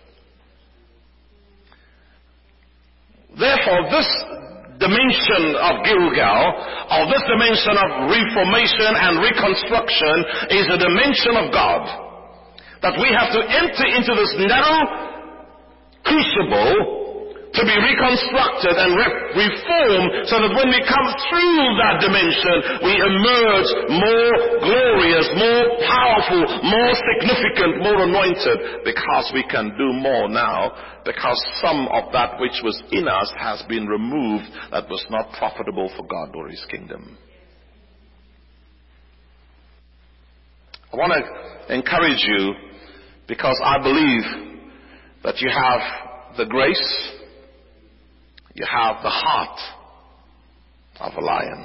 Therefore, this dimension of Gilgal, or this dimension of reformation and reconstruction, is a dimension of God. That we have to enter into this narrow crucible to be reconstructed and re- reformed, so that when we come through that dimension, we emerge more glorious, more powerful, more significant, more anointed, because we can do more now, because some of that which was in us has been removed that was not profitable for God or His kingdom. I want to encourage you, Because I believe that you have the grace, you have the heart of a lion.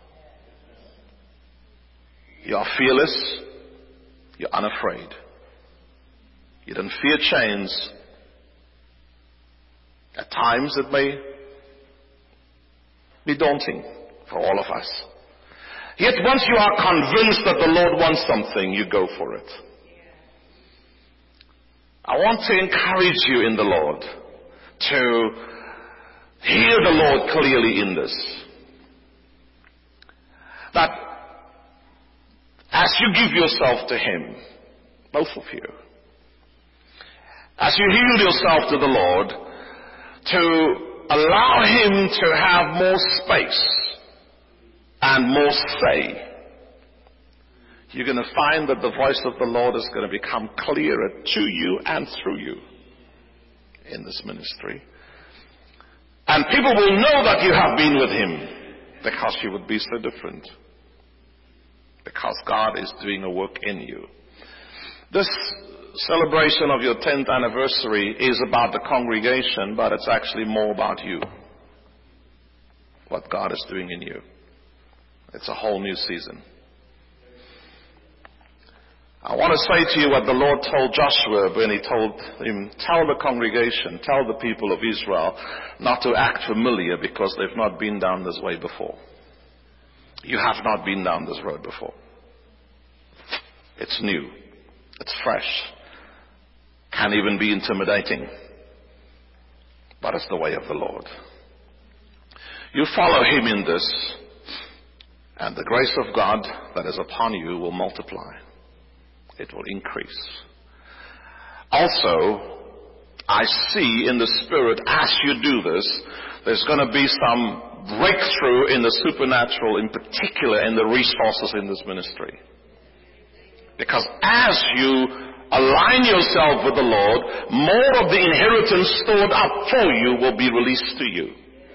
You are fearless, you're unafraid. You don't fear chains. At times it may be daunting for all of us. Yet once you are convinced that the Lord wants something, you go for it. I want to encourage you in the Lord to hear the Lord clearly in this. That as you give yourself to Him, both of you, as you yield yourself to the Lord, to allow Him to have more space and more say, you're going to find that the voice of the Lord is going to become clearer to you and through you in this ministry. And people will know that you have been with Him because you would be so different. Because God is doing a work in you. This celebration of your tenth anniversary is about the congregation, but it's actually more about you. What God is doing in you. It's a whole new season. I want to say to you what the Lord told Joshua when He told him, tell the congregation, tell the people of Israel not to act familiar because they've not been down this way before. You have not been down this road before. It's new. It's fresh. Can even be intimidating. But it's the way of the Lord. You follow Him in this, and the grace of God that is upon you will multiply. It will increase. Also, I see in the Spirit as you do this, there's going to be some breakthrough in the supernatural, in particular in the resources in this ministry. Because as you align yourself with the Lord, more of the inheritance stored up for you will be released to you.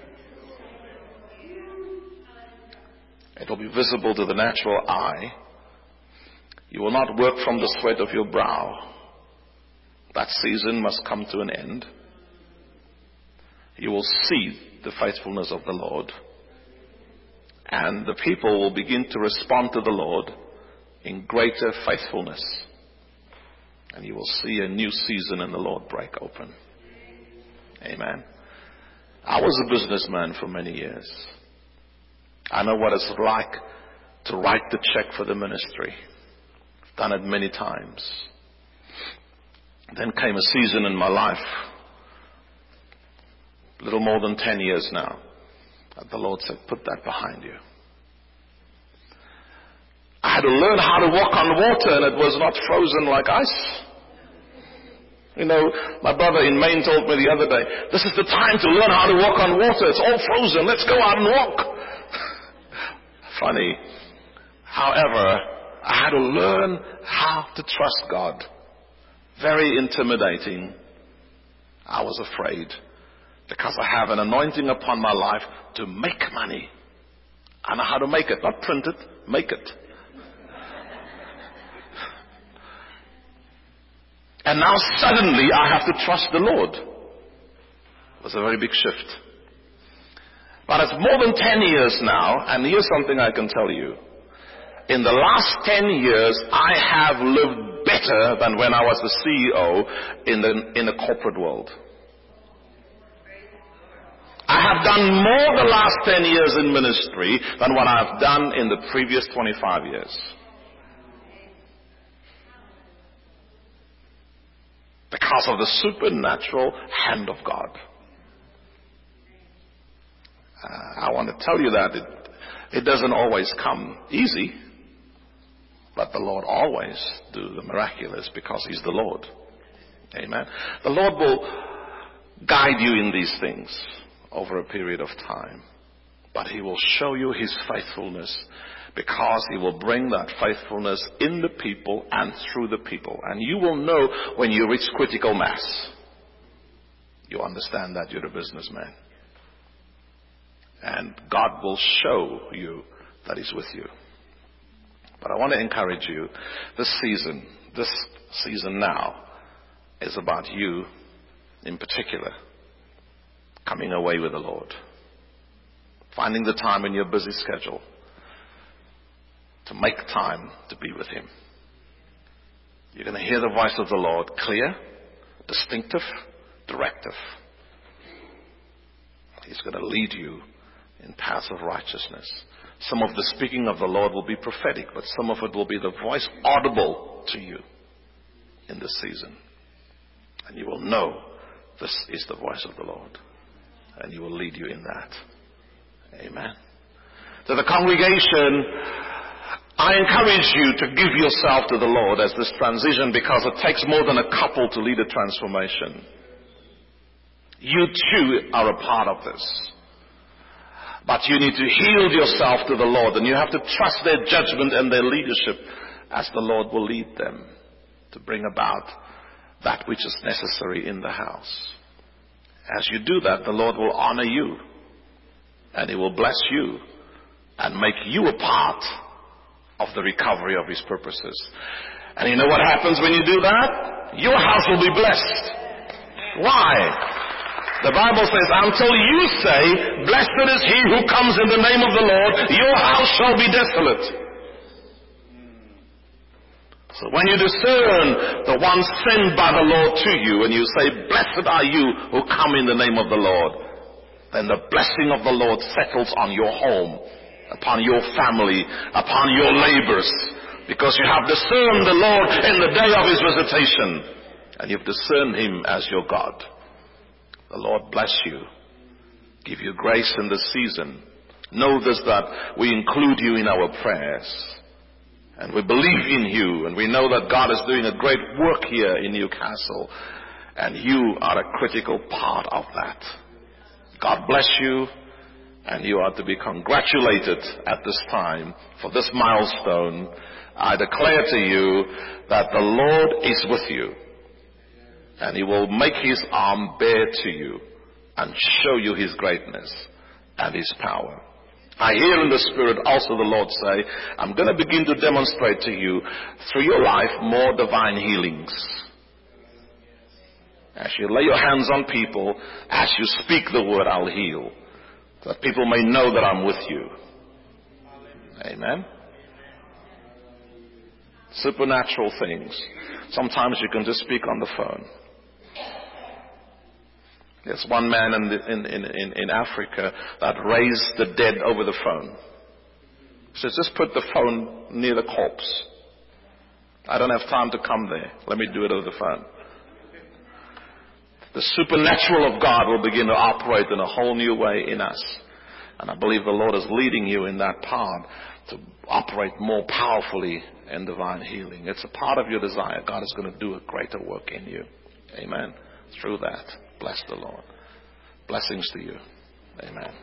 It will be visible to the natural eye. You will not work from the sweat of your brow. That season must come to an end. You will see the faithfulness of the Lord. And the people will begin to respond to the Lord in greater faithfulness. And you will see a new season in the Lord break open. Amen. I was a businessman for many years. I know what it's like to write the check for the ministry. I've done it many times. Then came a season in my life, a little more than ten years now, that the Lord said, put that behind you. I had to learn how to walk on water, and it was not frozen like ice. You know, my brother in Maine told me the other day, this is the time to learn how to walk on water. It's all frozen. Let's go out and walk. Funny. However, I had to learn how to trust God. Very intimidating. I was afraid because I have an anointing upon my life to make money. I know how to make it, not print it, make it. And now suddenly I have to trust the Lord. It was a very big shift. But it's more than ten years now, and here's something I can tell you. In the last ten years, I have lived better than when I was the C E O in the, in the corporate world. I have done more the last ten years in ministry than what I have done in the previous twenty-five years. Because of the supernatural hand of God. Uh, I want to tell you that it, it doesn't always come easy. But the Lord always do the miraculous because He's the Lord. Amen. The Lord will guide you in these things over a period of time. But He will show you His faithfulness because He will bring that faithfulness in the people and through the people. And you will know when you reach critical mass. You understand that you're a businessman. And God will show you that He's with you. But I want to encourage you, this season, this season now, is about you in particular coming away with the Lord. Finding the time in your busy schedule to make time to be with Him. You're going to hear the voice of the Lord clear, distinctive, directive. He's going to lead you in paths of righteousness. Some of the speaking of the Lord will be prophetic, but some of it will be the voice audible to you in this season. And you will know this is the voice of the Lord. And He will lead you in that. Amen. To the congregation, I encourage you to give yourself to the Lord as this transition, because it takes more than a couple to lead a transformation. You too are a part of this. But you need to yield yourself to the Lord, and you have to trust their judgment and their leadership as the Lord will lead them to bring about that which is necessary in the house. As you do that, the Lord will honor you, and He will bless you and make you a part of the recovery of His purposes. And you know what happens when you do that? Your house will be blessed. Why? The Bible says, until you say, blessed is he who comes in the name of the Lord, your house shall be desolate. So when you discern the one sent by the Lord to you, and you say, blessed are you who come in the name of the Lord, then the blessing of the Lord settles on your home, upon your family, upon your labors, because you have discerned the Lord in the day of His visitation, and you've discerned Him as your God. The Lord bless you, give you grace in this season. Know this, that we include you in our prayers. And we believe in you, and we know that God is doing a great work here in Newcastle. And you are a critical part of that. God bless you, and you are to be congratulated at this time for this milestone. I declare to you that the Lord is with you. And He will make His arm bare to you and show you His greatness and His power. I hear in the Spirit also the Lord say, I'm going to begin to demonstrate to you through your life more divine healings. As you lay your hands on people, as you speak the word, I'll heal. That people may know that I'm with you. Amen. Supernatural things. Sometimes you can just speak on the phone. There's one man in, the, in, in, in, in Africa that raised the dead over the phone. He says, just put the phone near the corpse. I don't have time to come there. Let me do it over the phone. The supernatural of God will begin to operate in a whole new way in us. And I believe the Lord is leading you in that part to operate more powerfully in divine healing. It's a part of your desire. God is going to do a greater work in you. Amen. Through that. Bless the Lord. Blessings to you. Amen.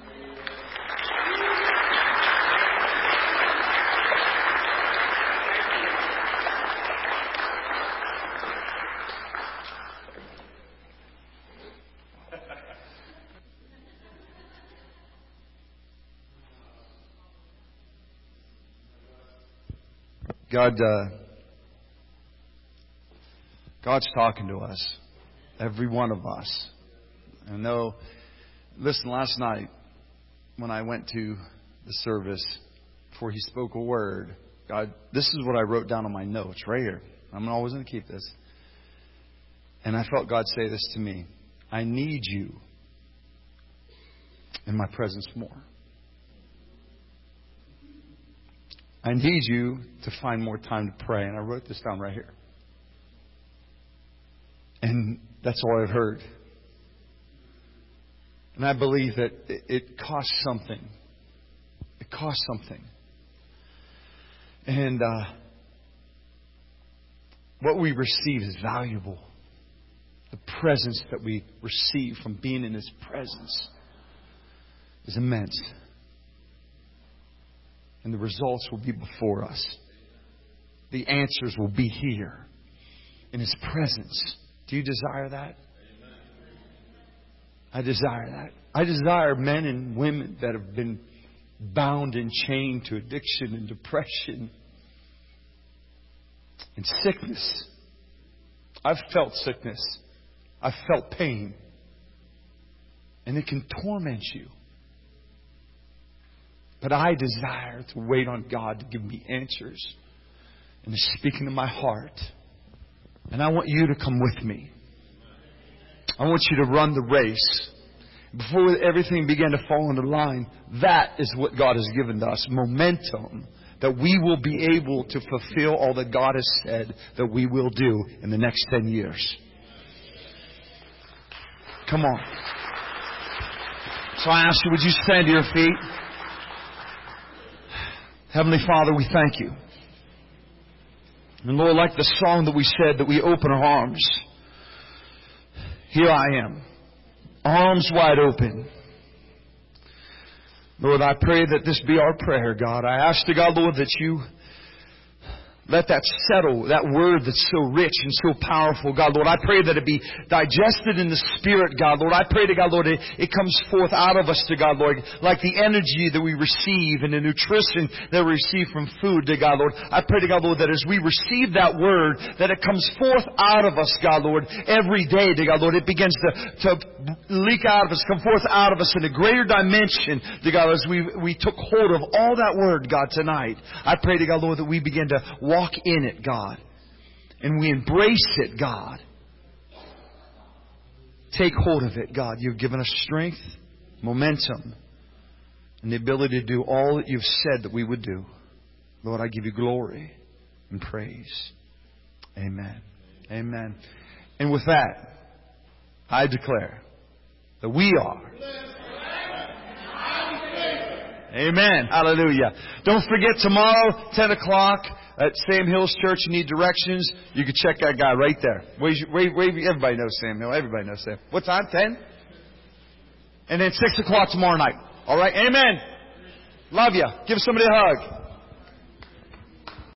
God, uh, God's talking to us. Every one of us. I know, listen, last night when I went to the service, before He spoke a word, God, this is what I wrote down on my notes right here. I'm always going to keep this. And I felt God say this to me. I need you in my presence more. I need you to find more time to pray. And I wrote this down right here. And that's all I've heard. And I believe that it costs something. It costs something. And uh, what we receive is valuable. The presence that we receive from being in His presence is immense. And the results will be before us. The answers will be here in His presence. Do you desire that? I desire that. I desire men and women that have been bound and chained to addiction and depression and sickness. I've felt sickness. I've felt pain. And it can torment you. But I desire to wait on God to give me answers and to speak into my heart. And I want you to come with me. I want you to run the race. Before everything began to fall into line, that is what God has given to us. Momentum. That we will be able to fulfill all that God has said that we will do in the next ten years. Come on. So I ask you, would you stand to your feet? Heavenly Father, we thank you. And Lord, like the song that we said, that we open our arms. Here I am. Arms wide open. Lord, I pray that this be our prayer, God. I ask to God, Lord, that you let that settle, that word that's so rich and so powerful, God, Lord. I pray that it be digested in the Spirit, God, Lord. I pray to God, Lord, it, it comes forth out of us to God, Lord, like the energy that we receive and the nutrition that we receive from food to God, Lord. I pray to God, Lord, that as we receive that word, that it comes forth out of us, God, Lord, every day to God, Lord. It begins to, to leak out of us, come forth out of us in a greater dimension to God, as we, we took hold of all that word, God, tonight. I pray to God, Lord, that we begin to walk Walk in it, God. And we embrace it, God. Take hold of it, God. You've given us strength, momentum, and the ability to do all that you've said that we would do. Lord, I give you glory and praise. Amen. Amen. And with that, I declare that we are. Amen. Hallelujah. Don't forget tomorrow, ten o'clock. At Sam Hill's Church, you need directions. You can check that guy right there. Wave, wave, wave. Everybody knows Sam Hill. Everybody knows Sam. What time? ten? And then six o'clock tomorrow night. All right? Amen. Love you. Give somebody a hug.